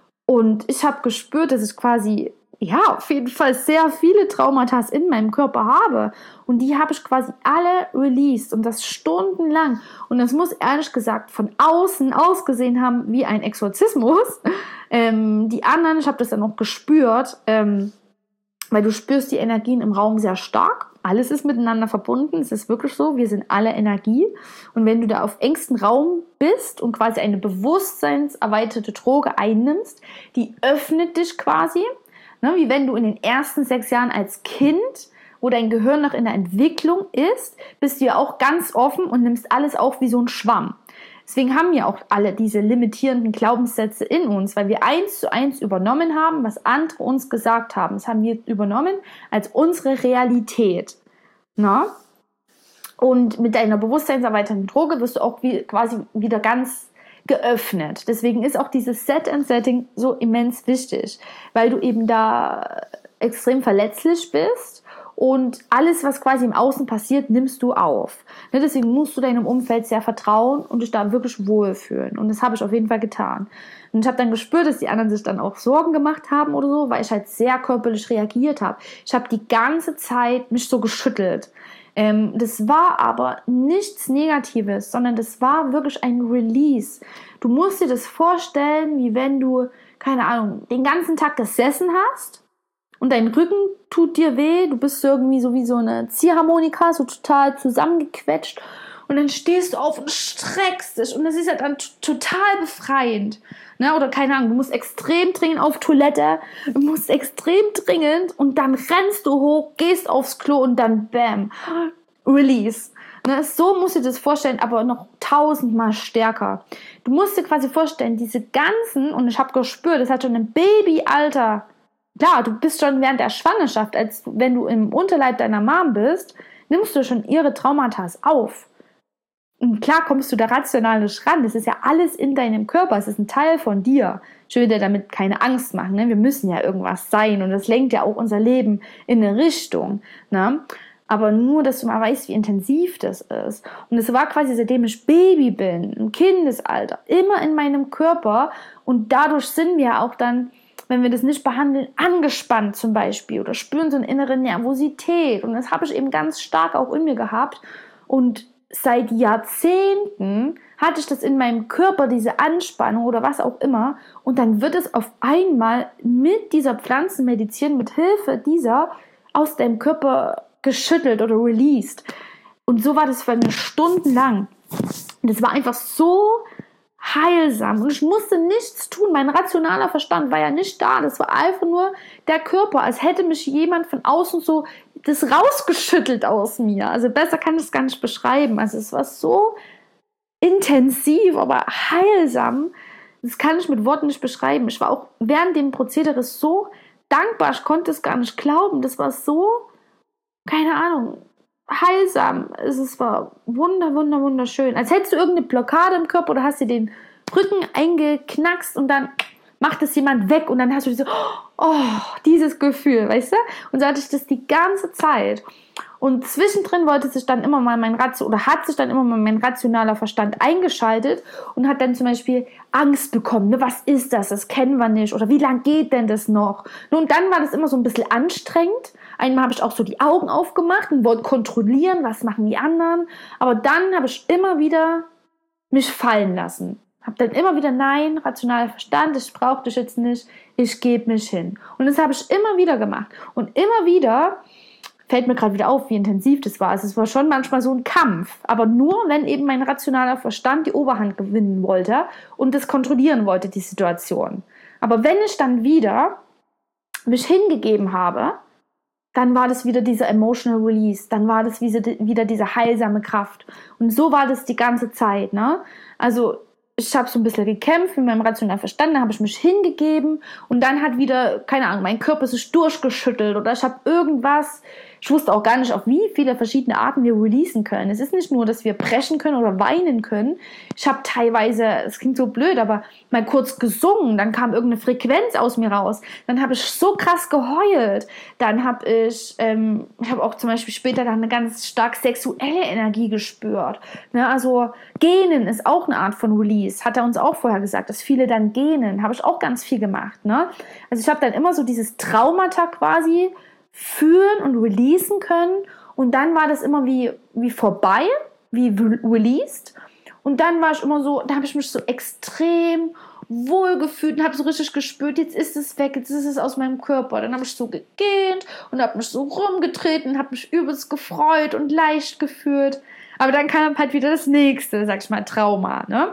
Und ich habe gespürt, dass ich quasi, ja, auf jeden Fall sehr viele Traumata in meinem Körper habe. Und die habe ich quasi alle released und das stundenlang. Und das muss ehrlich gesagt von außen ausgesehen haben wie ein Exorzismus. Ähm, die anderen, ich habe das dann auch gespürt, ähm, weil du spürst die Energien im Raum sehr stark. Alles ist miteinander verbunden, es ist wirklich so, wir sind alle Energie. Und wenn du da auf engstem Raum bist und quasi eine bewusstseinserweiterte Droge einnimmst, die öffnet dich quasi, ne, wie wenn du in den ersten sechs Jahren als Kind, wo dein Gehirn noch in der Entwicklung ist, bist du ja auch ganz offen und nimmst alles auf wie so ein Schwamm. Deswegen haben wir auch alle diese limitierenden Glaubenssätze in uns, weil wir eins zu eins übernommen haben, was andere uns gesagt haben. Das haben wir übernommen als unsere Realität. Na? Und mit deiner bewusstseinserweiternden Droge wirst du auch wie, quasi wieder ganz geöffnet. Deswegen ist auch dieses Set and Setting so immens wichtig, weil du eben da extrem verletzlich bist und alles, was quasi im Außen passiert, nimmst du auf. Deswegen musst du deinem Umfeld sehr vertrauen und dich da wirklich wohlfühlen. Und das habe ich auf jeden Fall getan. Und ich habe dann gespürt, dass die anderen sich dann auch Sorgen gemacht haben oder so, weil ich halt sehr körperlich reagiert habe. Ich habe die ganze Zeit mich so geschüttelt. Ähm, das war aber nichts Negatives, sondern das war wirklich ein Release. Du musst dir das vorstellen, wie wenn du, keine Ahnung, den ganzen Tag gesessen hast und dein Rücken tut dir weh, du bist irgendwie so wie so eine Ziehharmonika, so total zusammengequetscht und dann stehst du auf und streckst dich und das ist ja dann t- total befreiend. Ne? Oder keine Ahnung, du musst extrem dringend auf Toilette, du musst extrem dringend und dann rennst du hoch, gehst aufs Klo und dann bam, Release. Ne? So musst du dir das vorstellen, aber noch tausendmal stärker. Du musst dir quasi vorstellen, diese ganzen, und ich habe gespürt, das hat schon im Babyalter, klar, du bist schon während der Schwangerschaft, als wenn du im Unterleib deiner Mom bist, nimmst du schon ihre Traumata auf. Und klar kommst du da rational nicht ran. Das ist ja alles in deinem Körper. Es ist ein Teil von dir. Ich will dir damit keine Angst machen. Ne? Wir müssen ja irgendwas sein. Und das lenkt ja auch unser Leben in eine Richtung. Ne? Aber nur, dass du mal weißt, wie intensiv das ist. Und es war quasi, seitdem ich Baby bin, im Kindesalter, immer in meinem Körper. Und dadurch sind wir auch dann, wenn wir das nicht behandeln, angespannt zum Beispiel. Oder spüren so eine innere Nervosität. Und das habe ich eben ganz stark auch in mir gehabt. Und seit Jahrzehnten hatte ich das in meinem Körper, diese Anspannung oder was auch immer. Und dann wird es auf einmal mit dieser Pflanzenmedizin, mit Hilfe dieser, aus deinem Körper geschüttelt oder released. Und so war das für mich stundenlang. Und das war einfach so heilsam. Und ich musste nichts tun. Mein rationaler Verstand war ja nicht da. Das war einfach nur der Körper, als hätte mich jemand von außen so das rausgeschüttelt aus mir. Also besser kann ich es gar nicht beschreiben. Also es war so intensiv, aber heilsam. Das kann ich mit Worten nicht beschreiben. Ich war auch während dem Prozedere so dankbar. Ich konnte es gar nicht glauben. Das war so, keine Ahnung, heilsam. Es war wunder, wunder, wunderschön. Als hättest du irgendeine Blockade im Körper oder hast dir den Rücken eingeknackst und dann macht es jemand weg und dann hast du diese, oh, dieses Gefühl, weißt du? Und so hatte ich das die ganze Zeit. Und zwischendrin wollte sich dann immer mal mein Ratio, oder hat sich dann immer mal mein rationaler Verstand eingeschaltet und hat dann zum Beispiel Angst bekommen. Ne? Was ist das? Das kennen wir nicht. Oder wie lange geht denn das noch? Und dann war das immer so ein bisschen anstrengend. Einmal habe ich auch so die Augen aufgemacht und wollte kontrollieren, was machen die anderen. Aber dann habe ich immer wieder mich fallen lassen. Habe dann immer wieder, nein, rationaler Verstand, ich brauche dich jetzt nicht, ich gebe mich hin. Und das habe ich immer wieder gemacht. Und immer wieder fällt mir gerade wieder auf, wie intensiv das war. Also es war schon manchmal so ein Kampf, aber nur, wenn eben mein rationaler Verstand die Oberhand gewinnen wollte und das kontrollieren wollte, die Situation. Aber wenn ich dann wieder mich hingegeben habe, dann war das wieder dieser emotional release, dann war das wieder diese heilsame Kraft. Und so war das die ganze Zeit. Ne? Also ich habe so ein bisschen gekämpft mit meinem rationalen Verstand, dann habe ich mich hingegeben und dann hat wieder, keine Ahnung, mein Körper sich durchgeschüttelt oder ich habe irgendwas, ich wusste auch gar nicht, auf wie viele verschiedene Arten wir releasen können. Es ist nicht nur, dass wir brechen können oder weinen können. Ich habe teilweise, es klingt so blöd, aber mal kurz gesungen, dann kam irgendeine Frequenz aus mir raus. Dann habe ich so krass geheult. Dann habe ich, ähm, ich habe auch zum Beispiel später dann eine ganz stark sexuelle Energie gespürt. Ne, also Gähnen ist auch eine Art von Release. Hat er uns auch vorher gesagt, dass viele dann gähnen. Habe ich auch ganz viel gemacht. Ne? Also ich habe dann immer so dieses Traumata quasi fühlen und releasen können und dann war das immer wie, wie vorbei, wie released und dann war ich immer so, da habe ich mich so extrem wohl gefühlt und habe so richtig gespürt, jetzt ist es weg, jetzt ist es aus meinem Körper. Dann habe ich so gegähnt und habe mich so rumgetreten, habe mich übelst gefreut und leicht gefühlt, aber dann kam halt wieder das nächste, sag ich mal, Trauma, ne?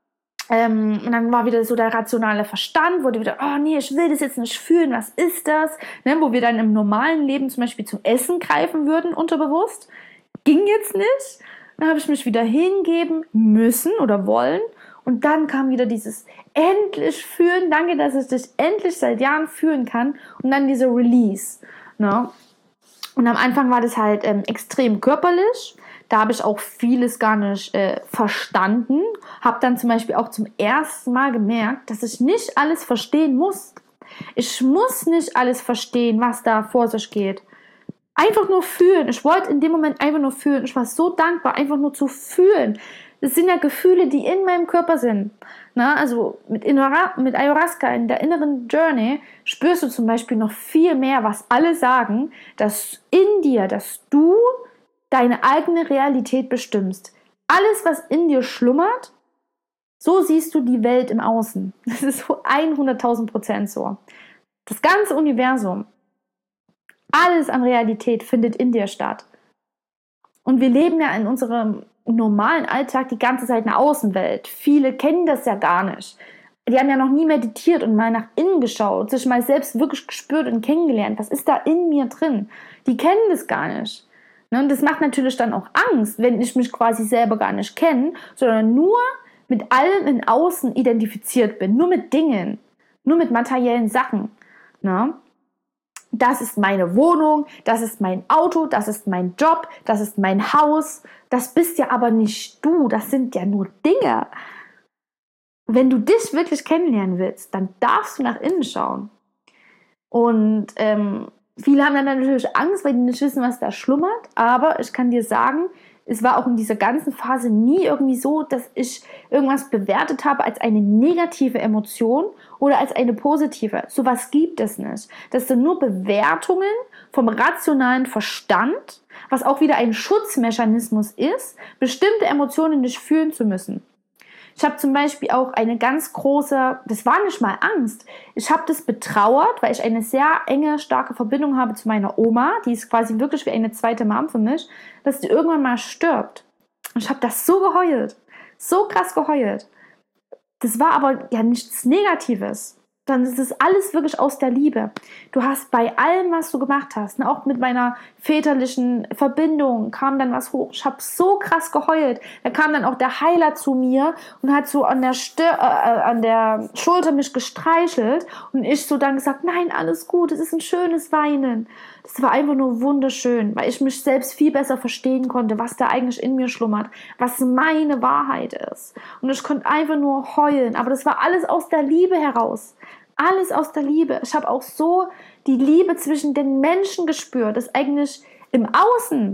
Ähm, und dann war wieder so der rationale Verstand, wurde wieder, oh nee, ich will das jetzt nicht fühlen, was ist das? Ne, wo wir dann im normalen Leben zum Beispiel zum Essen greifen würden, unterbewusst. Ging jetzt nicht. Dann habe ich mich wieder hingeben müssen oder wollen. Und dann kam wieder dieses endlich fühlen, danke, dass ich dich endlich seit Jahren fühlen kann. Und dann dieser Release. Ne? Und am Anfang war das halt ähm, extrem körperlich. Da habe ich auch vieles gar nicht äh, verstanden. Habe dann zum Beispiel auch zum ersten Mal gemerkt, dass ich nicht alles verstehen muss. Ich muss nicht alles verstehen, was da vor sich geht. Einfach nur fühlen. Ich wollte in dem Moment einfach nur fühlen. Ich war so dankbar, einfach nur zu fühlen. Das sind ja Gefühle, die in meinem Körper sind. Na, also mit, Inora, mit Ayahuasca in der inneren Journey spürst du zum Beispiel noch viel mehr, was alle sagen, dass in dir, dass du deine eigene Realität bestimmst. Alles, was in dir schlummert, so siehst du die Welt im Außen. Das ist so hunderttausend Prozent so. Das ganze Universum, alles an Realität findet in dir statt. Und wir leben ja in unserem normalen Alltag die ganze Zeit eine Außenwelt. Viele kennen das ja gar nicht. Die haben ja noch nie meditiert und mal nach innen geschaut, sich mal selbst wirklich gespürt und kennengelernt. Was ist da in mir drin? Die kennen das gar nicht. Und das macht natürlich dann auch Angst, wenn ich mich quasi selber gar nicht kenne, sondern nur mit allem in Außen identifiziert bin. Nur mit Dingen. Nur mit materiellen Sachen. Na? Das ist meine Wohnung, das ist mein Auto, das ist mein Job, das ist mein Haus. Das bist ja aber nicht du, das sind ja nur Dinge. Wenn du dich wirklich kennenlernen willst, dann darfst du nach innen schauen. Und ähm, viele haben dann natürlich Angst, weil die nicht wissen, was da schlummert. Aber ich kann dir sagen, es war auch in dieser ganzen Phase nie irgendwie so, dass ich irgendwas bewertet habe als eine negative Emotion oder als eine positive. Sowas gibt es nicht. Das sind nur Bewertungen vom rationalen Verstand, was auch wieder ein Schutzmechanismus ist, bestimmte Emotionen nicht fühlen zu müssen. Ich habe zum Beispiel auch eine ganz große, das war nicht mal Angst, ich habe das betrauert, weil ich eine sehr enge, starke Verbindung habe zu meiner Oma, die ist quasi wirklich wie eine zweite Mom für mich, dass die irgendwann mal stirbt. Und ich habe das so geheult, so krass geheult. Das war aber ja nichts Negatives. Dann ist es alles wirklich aus der Liebe. Du hast bei allem, was du gemacht hast, ne, auch mit meiner väterlichen Verbindung, kam dann was hoch. Ich habe so krass geheult. Da kam dann auch der Heiler zu mir und hat so an der, Stir- äh, an der Schulter mich gestreichelt und ich so dann gesagt, nein, alles gut, es ist ein schönes Weinen. Das war einfach nur wunderschön, weil ich mich selbst viel besser verstehen konnte, was da eigentlich in mir schlummert, was meine Wahrheit ist. Und ich konnte einfach nur heulen, aber das war alles aus der Liebe heraus. Alles aus der Liebe. Ich habe auch so die Liebe zwischen den Menschen gespürt, dass eigentlich im Außen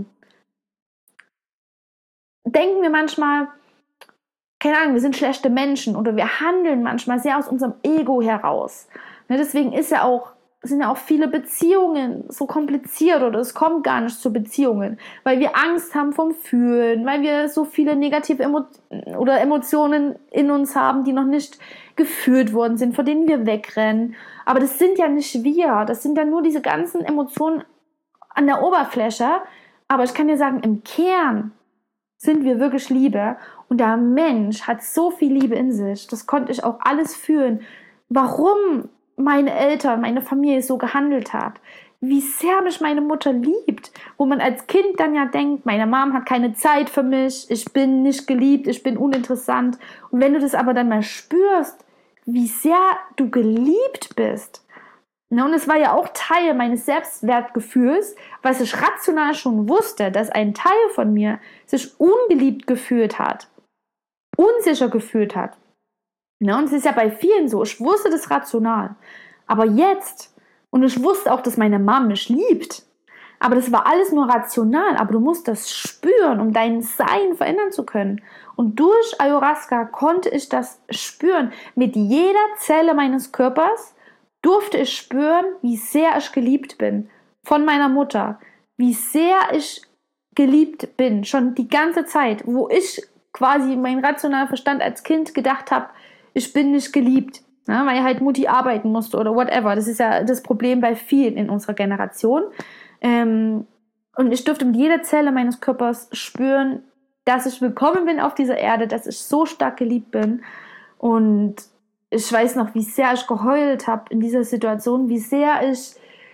denken wir manchmal, keine Ahnung, wir sind schlechte Menschen oder wir handeln manchmal sehr aus unserem Ego heraus. Deswegen ist ja auch sind ja auch viele Beziehungen so kompliziert oder es kommt gar nicht zu Beziehungen, weil wir Angst haben vom Fühlen, weil wir so viele negative Emo- oder Emotionen in uns haben, die noch nicht gefühlt worden sind, vor denen wir wegrennen. Aber das sind ja nicht wir, das sind ja nur diese ganzen Emotionen an der Oberfläche. Aber ich kann dir sagen, im Kern sind wir wirklich Liebe und der Mensch hat so viel Liebe in sich. Das konnte ich auch alles fühlen. Warum meine Eltern, meine Familie so gehandelt hat, wie sehr mich meine Mutter liebt, wo man als Kind dann ja denkt, meine Mom hat keine Zeit für mich, ich bin nicht geliebt, ich bin uninteressant. Und wenn du das aber dann mal spürst, wie sehr du geliebt bist, ne, und es war ja auch Teil meines Selbstwertgefühls, was ich rational schon wusste, dass ein Teil von mir sich ungeliebt gefühlt hat, unsicher gefühlt hat. Ne, und es ist ja bei vielen so, ich wusste das rational, aber jetzt, und ich wusste auch, dass meine Mom mich liebt, aber das war alles nur rational, aber du musst das spüren, um dein Sein verändern zu können. Und durch Ayahuasca konnte ich das spüren. Mit jeder Zelle meines Körpers durfte ich spüren, wie sehr ich geliebt bin von meiner Mutter, wie sehr ich geliebt bin, schon die ganze Zeit, wo ich quasi mein rationaler Verstand als Kind gedacht habe, ich bin nicht geliebt, ne, weil halt Mutti arbeiten musste oder whatever. Das ist ja das Problem bei vielen in unserer Generation. Ähm, und ich durfte mit jeder Zelle meines Körpers spüren, dass ich willkommen bin auf dieser Erde, dass ich so stark geliebt bin. Und ich weiß noch, wie sehr ich geheult habe in dieser Situation, wie sehr ich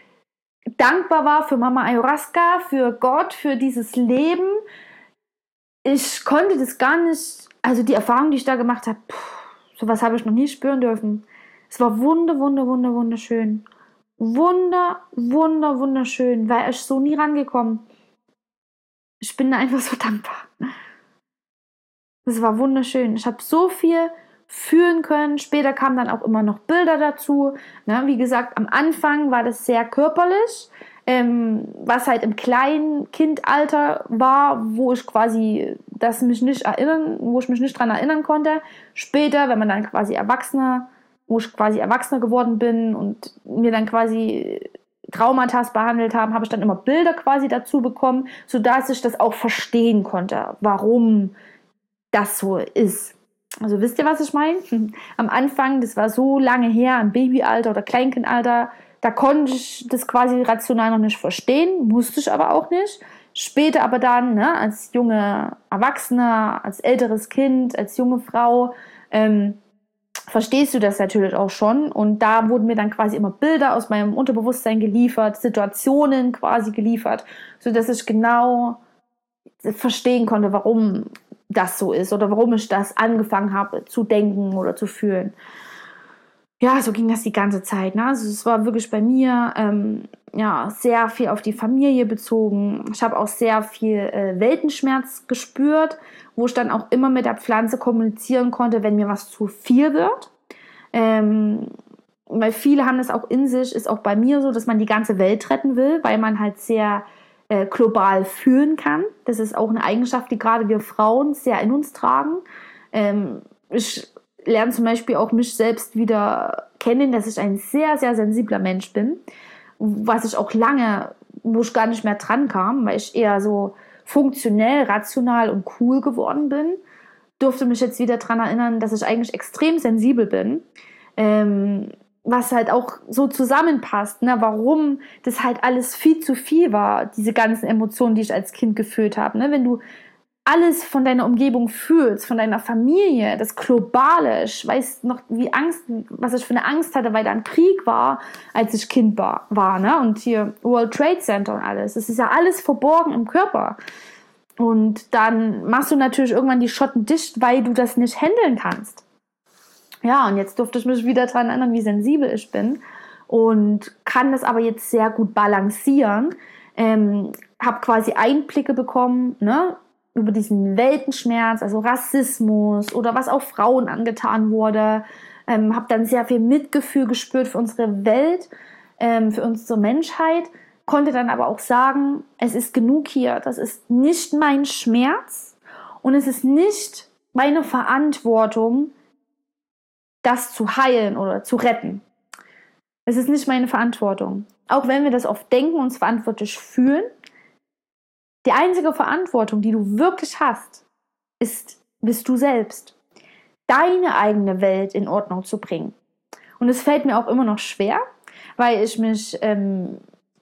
dankbar war für Mama Ayahuasca, für Gott, für dieses Leben. Ich konnte das gar nicht, also die Erfahrung, die ich da gemacht habe, sowas habe ich noch nie spüren dürfen. Es war wunder, wunder, wunder, wunderschön. wunder, wunder, wunderschön. Wäre ich so nie rangekommen. Ich bin da einfach so dankbar. Das war wunderschön. Ich habe so viel fühlen können. Später kamen dann auch immer noch Bilder dazu. Ne? Wie gesagt, am Anfang war das sehr körperlich, ähm, was halt im kleinen Kindalter war, wo ich quasi das mich nicht erinnern, wo ich mich nicht dran erinnern konnte. Später, wenn man dann quasi Erwachsener, wo ich quasi Erwachsener geworden bin und mir dann quasi Traumata behandelt haben, habe ich dann immer Bilder quasi dazu bekommen, sodass ich das auch verstehen konnte, warum das so ist. Also wisst ihr, was ich meine? Am Anfang, das war so lange her, im Babyalter oder Kleinkindalter, da konnte ich das quasi rational noch nicht verstehen, musste ich aber auch nicht. Später aber dann, ne, als junge Erwachsene, als älteres Kind, als junge Frau, ähm, verstehst du das natürlich auch schon. Und da wurden mir dann quasi immer Bilder aus meinem Unterbewusstsein geliefert, Situationen quasi geliefert, sodass ich genau verstehen konnte, warum das so ist oder warum ich das angefangen habe zu denken oder zu fühlen. Ja, so ging das die ganze Zeit. Ne? Also es war wirklich bei mir ähm, ja, sehr viel auf die Familie bezogen. Ich habe auch sehr viel äh, Weltenschmerz gespürt, wo ich dann auch immer mit der Pflanze kommunizieren konnte, wenn mir was zu viel wird. Ähm, weil viele haben das auch in sich, ist auch bei mir so, dass man die ganze Welt retten will, weil man halt sehr äh, global fühlen kann. Das ist auch eine Eigenschaft, die gerade wir Frauen sehr in uns tragen. Ähm, ich lerne zum Beispiel auch mich selbst wieder kennen, dass ich ein sehr, sehr sensibler Mensch bin, was ich auch lange, wo ich gar nicht mehr dran kam, weil ich eher so funktionell, rational und cool geworden bin, durfte mich jetzt wieder daran erinnern, dass ich eigentlich extrem sensibel bin, ähm, was halt auch so zusammenpasst, ne? Warum das halt alles viel zu viel war, diese ganzen Emotionen, die ich als Kind gefühlt habe. Ne? Wenn du alles von deiner Umgebung fühlst, von deiner Familie, das Globale. Ich weiß noch, wie Angst, was ich für eine Angst hatte, weil da ein Krieg war, als ich Kind war, war, ne? Und hier World Trade Center und alles. Das ist ja alles verborgen im Körper. Und dann machst du natürlich irgendwann die Schotten dicht, weil du das nicht handeln kannst. Ja, und jetzt durfte ich mich wieder daran erinnern, wie sensibel ich bin und kann das aber jetzt sehr gut balancieren. Ähm, habe quasi Einblicke bekommen, ne? Über diesen Weltenschmerz, also Rassismus oder was auch Frauen angetan wurde. Ähm, habe dann sehr viel Mitgefühl gespürt für unsere Welt, ähm, für unsere Menschheit. Konnte dann aber auch sagen, es ist genug hier. Das ist nicht mein Schmerz und es ist nicht meine Verantwortung, das zu heilen oder zu retten. Es ist nicht meine Verantwortung. Auch wenn wir das oft denken, uns verantwortlich fühlen, die einzige Verantwortung, die du wirklich hast, ist, bist du selbst. Deine eigene Welt in Ordnung zu bringen. Und es fällt mir auch immer noch schwer, weil ich mich ähm,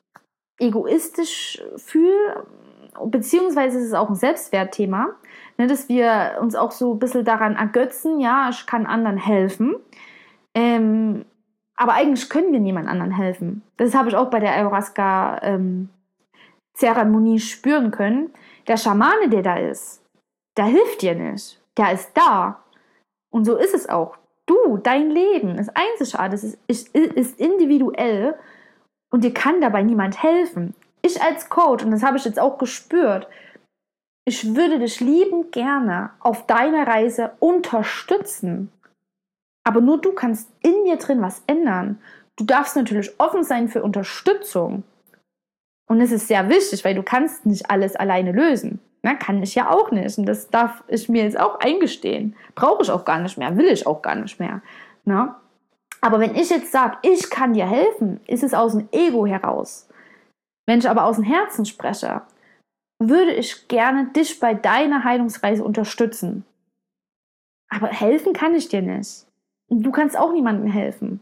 egoistisch fühle, beziehungsweise ist es auch ein Selbstwertthema, ne, dass wir uns auch so ein bisschen daran ergötzen, ja, ich kann anderen helfen, ähm, aber eigentlich können wir niemand anderen helfen. Das habe ich auch bei der Ayahuasca ähm, Zeremonie spüren können. Der Schamane, der da ist, der hilft dir nicht. Der ist da. Und so ist es auch. Du, dein Leben ist einzigartig, es ist, ist individuell und dir kann dabei niemand helfen. Ich als Coach, und das habe ich jetzt auch gespürt, ich würde dich liebend gerne auf deiner Reise unterstützen. Aber nur du kannst in dir drin was ändern. Du darfst natürlich offen sein für Unterstützung. Und es ist sehr wichtig, weil du kannst nicht alles alleine lösen. Na, kann ich ja auch nicht. Und das darf ich mir jetzt auch eingestehen. Brauche ich auch gar nicht mehr, will ich auch gar nicht mehr. Na? Aber wenn ich jetzt sage, ich kann dir helfen, ist es aus dem Ego heraus. Wenn ich aber aus dem Herzen spreche, würde ich gerne dich bei deiner Heilungsreise unterstützen. Aber helfen kann ich dir nicht. Und du kannst auch niemandem helfen.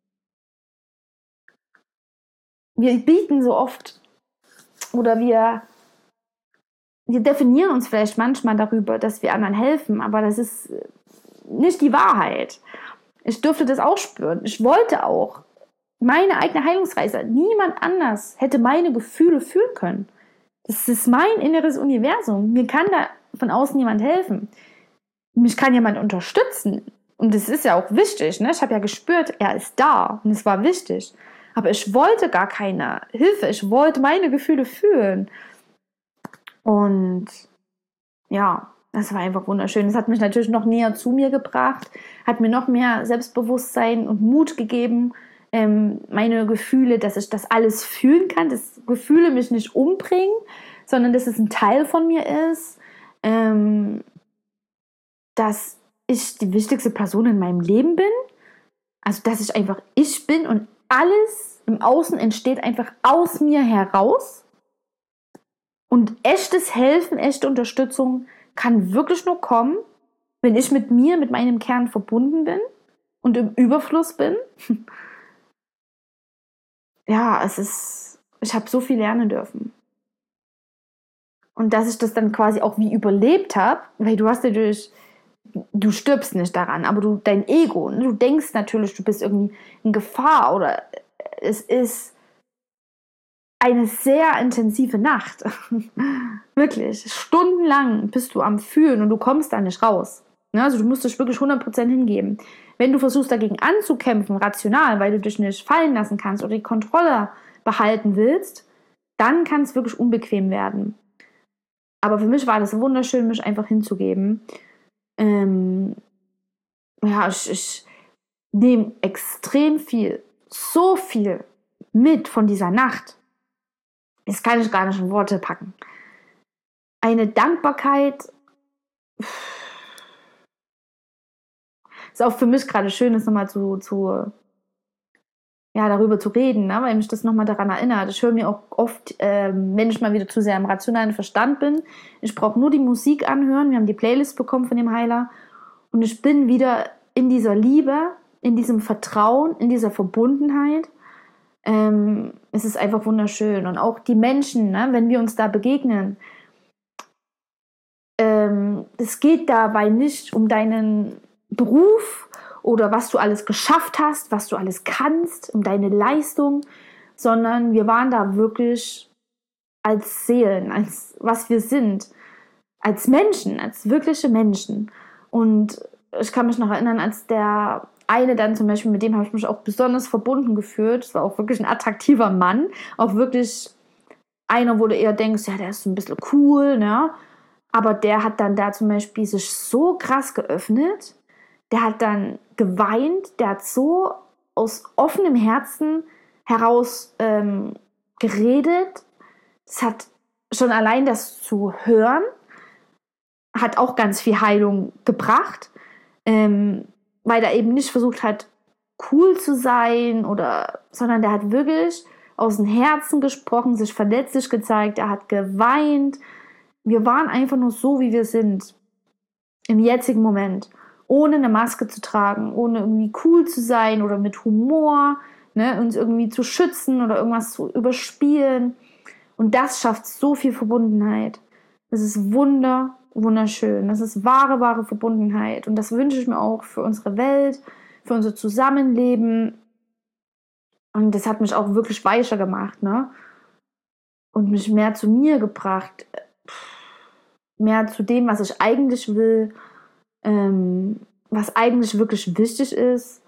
Wir bieten so oft oder wir, wir definieren uns vielleicht manchmal darüber, dass wir anderen helfen, aber das ist nicht die Wahrheit. Ich durfte das auch spüren. Ich wollte auch meine eigene Heilungsreise. Niemand anders hätte meine Gefühle fühlen können. Das ist mein inneres Universum. Mir kann da von außen jemand helfen. Mich kann jemand unterstützen. Und das ist ja auch wichtig. Ne? Ich habe ja gespürt, er ist da. Und es war wichtig. Aber ich wollte gar keine Hilfe. Ich wollte meine Gefühle fühlen. Und ja, das war einfach wunderschön. Das hat mich natürlich noch näher zu mir gebracht, hat mir noch mehr Selbstbewusstsein und Mut gegeben, ähm, meine Gefühle, dass ich das alles fühlen kann, dass Gefühle mich nicht umbringen, sondern dass es ein Teil von mir ist, ähm, dass ich die wichtigste Person in meinem Leben bin, also dass ich einfach ich bin und alles im Außen entsteht einfach aus mir heraus. Und echtes Helfen, echte Unterstützung kann wirklich nur kommen, wenn ich mit mir, mit meinem Kern verbunden bin und im Überfluss bin. Ja, es ist, ich habe so viel lernen dürfen. Und dass ich das dann quasi auch wie überlebt habe, weil du hast natürlich, du stirbst nicht daran, aber du, dein Ego, ne, du denkst natürlich, du bist irgendwie in Gefahr oder es ist eine sehr intensive Nacht. Wirklich, stundenlang bist du am Fühlen und du kommst da nicht raus. Ne? Also du musst dich wirklich hundert Prozent hingeben. Wenn du versuchst dagegen anzukämpfen, rational, weil du dich nicht fallen lassen kannst oder die Kontrolle behalten willst, dann kann es wirklich unbequem werden. Aber für mich war das wunderschön, mich einfach hinzugeben. Ähm, ja, ich, ich nehme extrem viel, so viel mit von dieser Nacht. Das kann ich gar nicht in Worte packen. Eine Dankbarkeit. Ist auch für mich gerade schön, das nochmal zu, zu ja, darüber zu reden, ne? Weil mich das nochmal daran erinnert. Ich höre mir auch oft, ähm, wenn ich mal wieder zu sehr im rationalen Verstand bin, ich brauche nur die Musik anhören. Wir haben die Playlist bekommen von dem Heiler und ich bin wieder in dieser Liebe, in diesem Vertrauen, in dieser Verbundenheit. Ähm, es ist einfach wunderschön. Und auch die Menschen, ne, wenn wir uns da begegnen, ähm, es geht dabei nicht um deinen Beruf oder was du alles geschafft hast, was du alles kannst, um deine Leistung, sondern wir waren da wirklich als Seelen, als was wir sind, als Menschen, als wirkliche Menschen. Und ich kann mich noch erinnern, als der eine dann zum Beispiel, mit dem habe ich mich auch besonders verbunden gefühlt. Das war auch wirklich ein attraktiver Mann. Auch wirklich einer, wo du eher denkst, ja, der ist so ein bisschen cool, ne? Aber der hat dann da zum Beispiel sich so krass geöffnet. Der hat dann geweint. Der hat so aus offenem Herzen heraus ähm, geredet. Es hat schon allein das zu hören, hat auch ganz viel Heilung gebracht. Ähm, weil er eben nicht versucht hat, cool zu sein, oder, sondern der hat wirklich aus dem Herzen gesprochen, sich verletzlich gezeigt, er hat geweint. Wir waren einfach nur so, wie wir sind, im jetzigen Moment, ohne eine Maske zu tragen, ohne irgendwie cool zu sein oder mit Humor, ne, uns irgendwie zu schützen oder irgendwas zu überspielen. Und das schafft so viel Verbundenheit. Das ist wunder, wunderschön. Das ist wahre, wahre Verbundenheit. Und das wünsche ich mir auch für unsere Welt, für unser Zusammenleben. Und das hat mich auch wirklich weicher gemacht, ne? Und mich mehr zu mir gebracht. Mehr zu dem, was ich eigentlich will. Ähm, was eigentlich wirklich wichtig ist.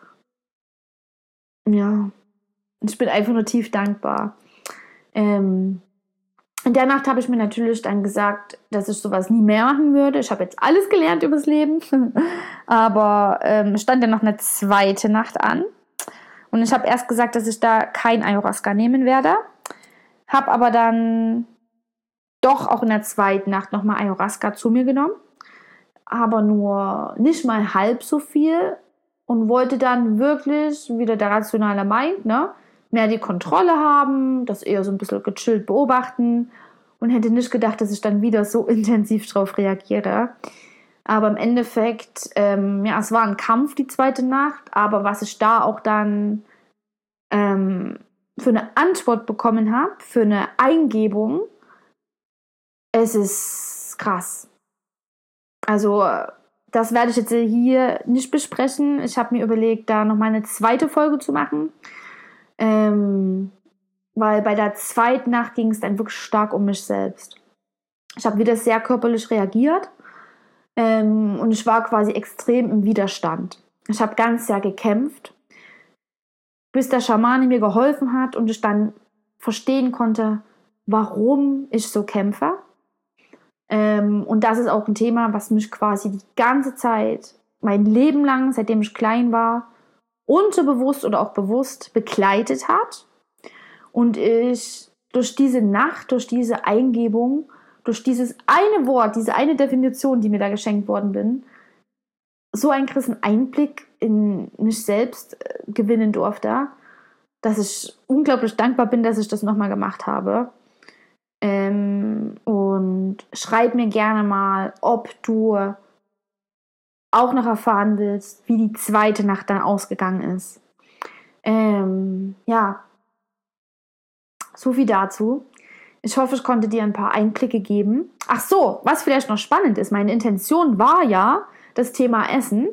Ja. Ich bin einfach nur tief dankbar. Ähm, In der Nacht habe ich mir natürlich dann gesagt, dass ich sowas nie mehr machen würde. Ich habe jetzt alles gelernt übers Leben. Aber ähm, stand dann noch eine zweite Nacht an. Und ich habe erst gesagt, dass ich da kein Ayahuasca nehmen werde. Habe aber dann doch auch in der zweiten Nacht nochmal Ayahuasca zu mir genommen. Aber nur nicht mal halb so viel. Und wollte dann wirklich, wieder der rationale Mind, ne, mehr die Kontrolle haben, das eher so ein bisschen gechillt beobachten, und hätte nicht gedacht, dass ich dann wieder so intensiv drauf reagiere. Aber im Endeffekt, ähm, ja, es war ein Kampf die zweite Nacht, aber was ich da auch dann ähm, für eine Antwort bekommen habe, für eine Eingebung, es ist krass. Also das werde ich jetzt hier nicht besprechen. Ich habe mir überlegt, da nochmal eine zweite Folge zu machen. Ähm, weil bei der zweiten Nacht ging es dann wirklich stark um mich selbst. Ich habe wieder sehr körperlich reagiert ähm, und ich war quasi extrem im Widerstand. Ich habe ganz sehr gekämpft bis der Schamane mir geholfen hat und ich dann verstehen konnte, warum ich so kämpfe. Ähm, und das ist auch ein Thema, was mich quasi die ganze Zeit, mein Leben lang, seitdem ich klein war, unterbewusst oder auch bewusst begleitet hat. Und ich durch diese Nacht, durch diese Eingebung, durch dieses eine Wort, diese eine Definition, die mir da geschenkt worden bin, so einen krassen Einblick in mich selbst gewinnen durfte, dass ich unglaublich dankbar bin, dass ich das nochmal gemacht habe. Ähm, und schreib mir gerne mal, ob du auch noch erfahren willst, wie die zweite Nacht dann ausgegangen ist. Ähm, ja, so viel dazu. Ich hoffe, ich konnte dir ein paar Einblicke geben. Ach so, was vielleicht noch spannend ist, meine Intention war ja das Thema Essen.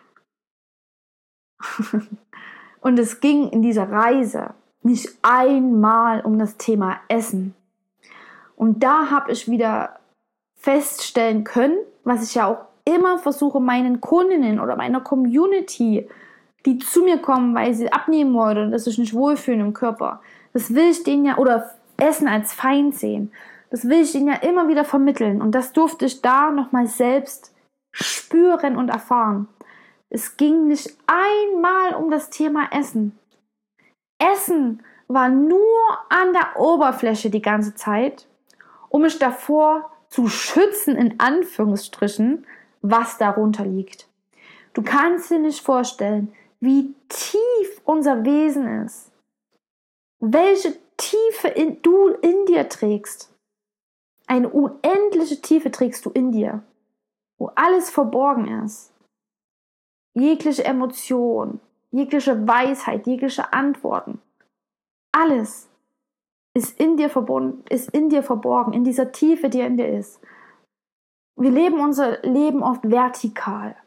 Und es ging in dieser Reise nicht einmal um das Thema Essen. Und da habe ich wieder feststellen können, was ich ja auch immer versuche, meinen Kundinnen oder meiner Community, die zu mir kommen, weil sie abnehmen wollen oder dass sie sich nicht wohlfühlen im Körper, das will ich denen ja, oder Essen als Feind sehen, das will ich ihnen ja immer wieder vermitteln. Und das durfte ich da nochmal selbst spüren und erfahren. Es ging nicht einmal um das Thema Essen. Essen war nur an der Oberfläche die ganze Zeit, um mich davor zu schützen, in Anführungsstrichen, was darunter liegt. Du kannst dir nicht vorstellen, wie tief unser Wesen ist. Welche Tiefe in, du in dir trägst. Eine unendliche Tiefe trägst du in dir, wo alles verborgen ist. Jegliche Emotion, jegliche Weisheit, jegliche Antworten. Alles ist in dir verbunden, ist in dir verborgen, in dieser Tiefe, die in dir ist. Wir leben unser Leben oft vertikal.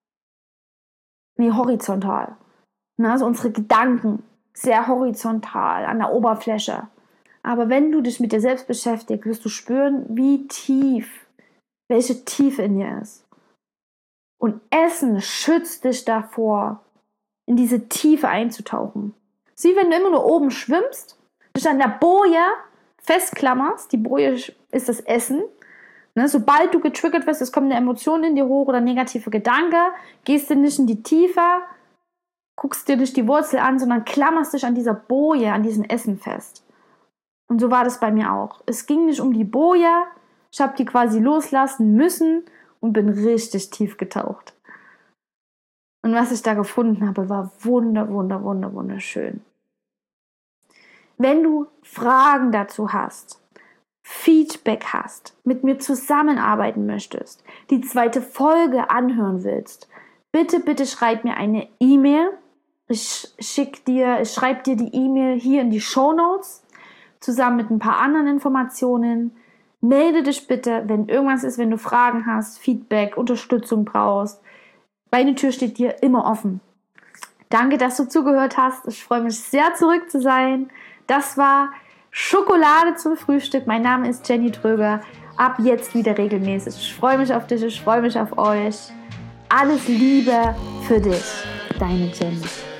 Nee, horizontal. Also unsere Gedanken sehr horizontal, an der Oberfläche. Aber wenn du dich mit dir selbst beschäftigst, wirst du spüren, wie tief, welche Tiefe in dir ist. Und Essen schützt dich davor, in diese Tiefe einzutauchen. Es ist wie wenn du immer nur oben schwimmst, dich an der Boje festklammerst. Die Boje ist das Essen. Ne, sobald du getriggert wirst, es kommt eine Emotion in dir hoch oder negative Gedanke, gehst du nicht in die Tiefe, guckst dir nicht die Wurzel an, sondern klammerst dich an dieser Boje, an diesem Essen fest. Und so war das bei mir auch. Es ging nicht um die Boje, ich habe die quasi loslassen müssen und bin richtig tief getaucht. Und was ich da gefunden habe, war wunder, wunder, wunder, wunderschön. Wenn du Fragen dazu hast, Feedback hast, mit mir zusammenarbeiten möchtest, die zweite Folge anhören willst, bitte, bitte schreib mir eine E-Mail. Ich schick dir, ich schreibe dir die E-Mail hier in die Shownotes, zusammen mit ein paar anderen Informationen. Melde dich bitte, wenn irgendwas ist, wenn du Fragen hast, Feedback, Unterstützung brauchst. Meine Tür steht dir immer offen. Danke, dass du zugehört hast. Ich freue mich sehr, zurück zu sein. Das war Schokolade zum Frühstück. Mein Name ist Jenny Tröger. Ab jetzt wieder regelmäßig. Ich freue mich auf dich, ich freue mich auf euch. Alles Liebe für dich, deine Jenny.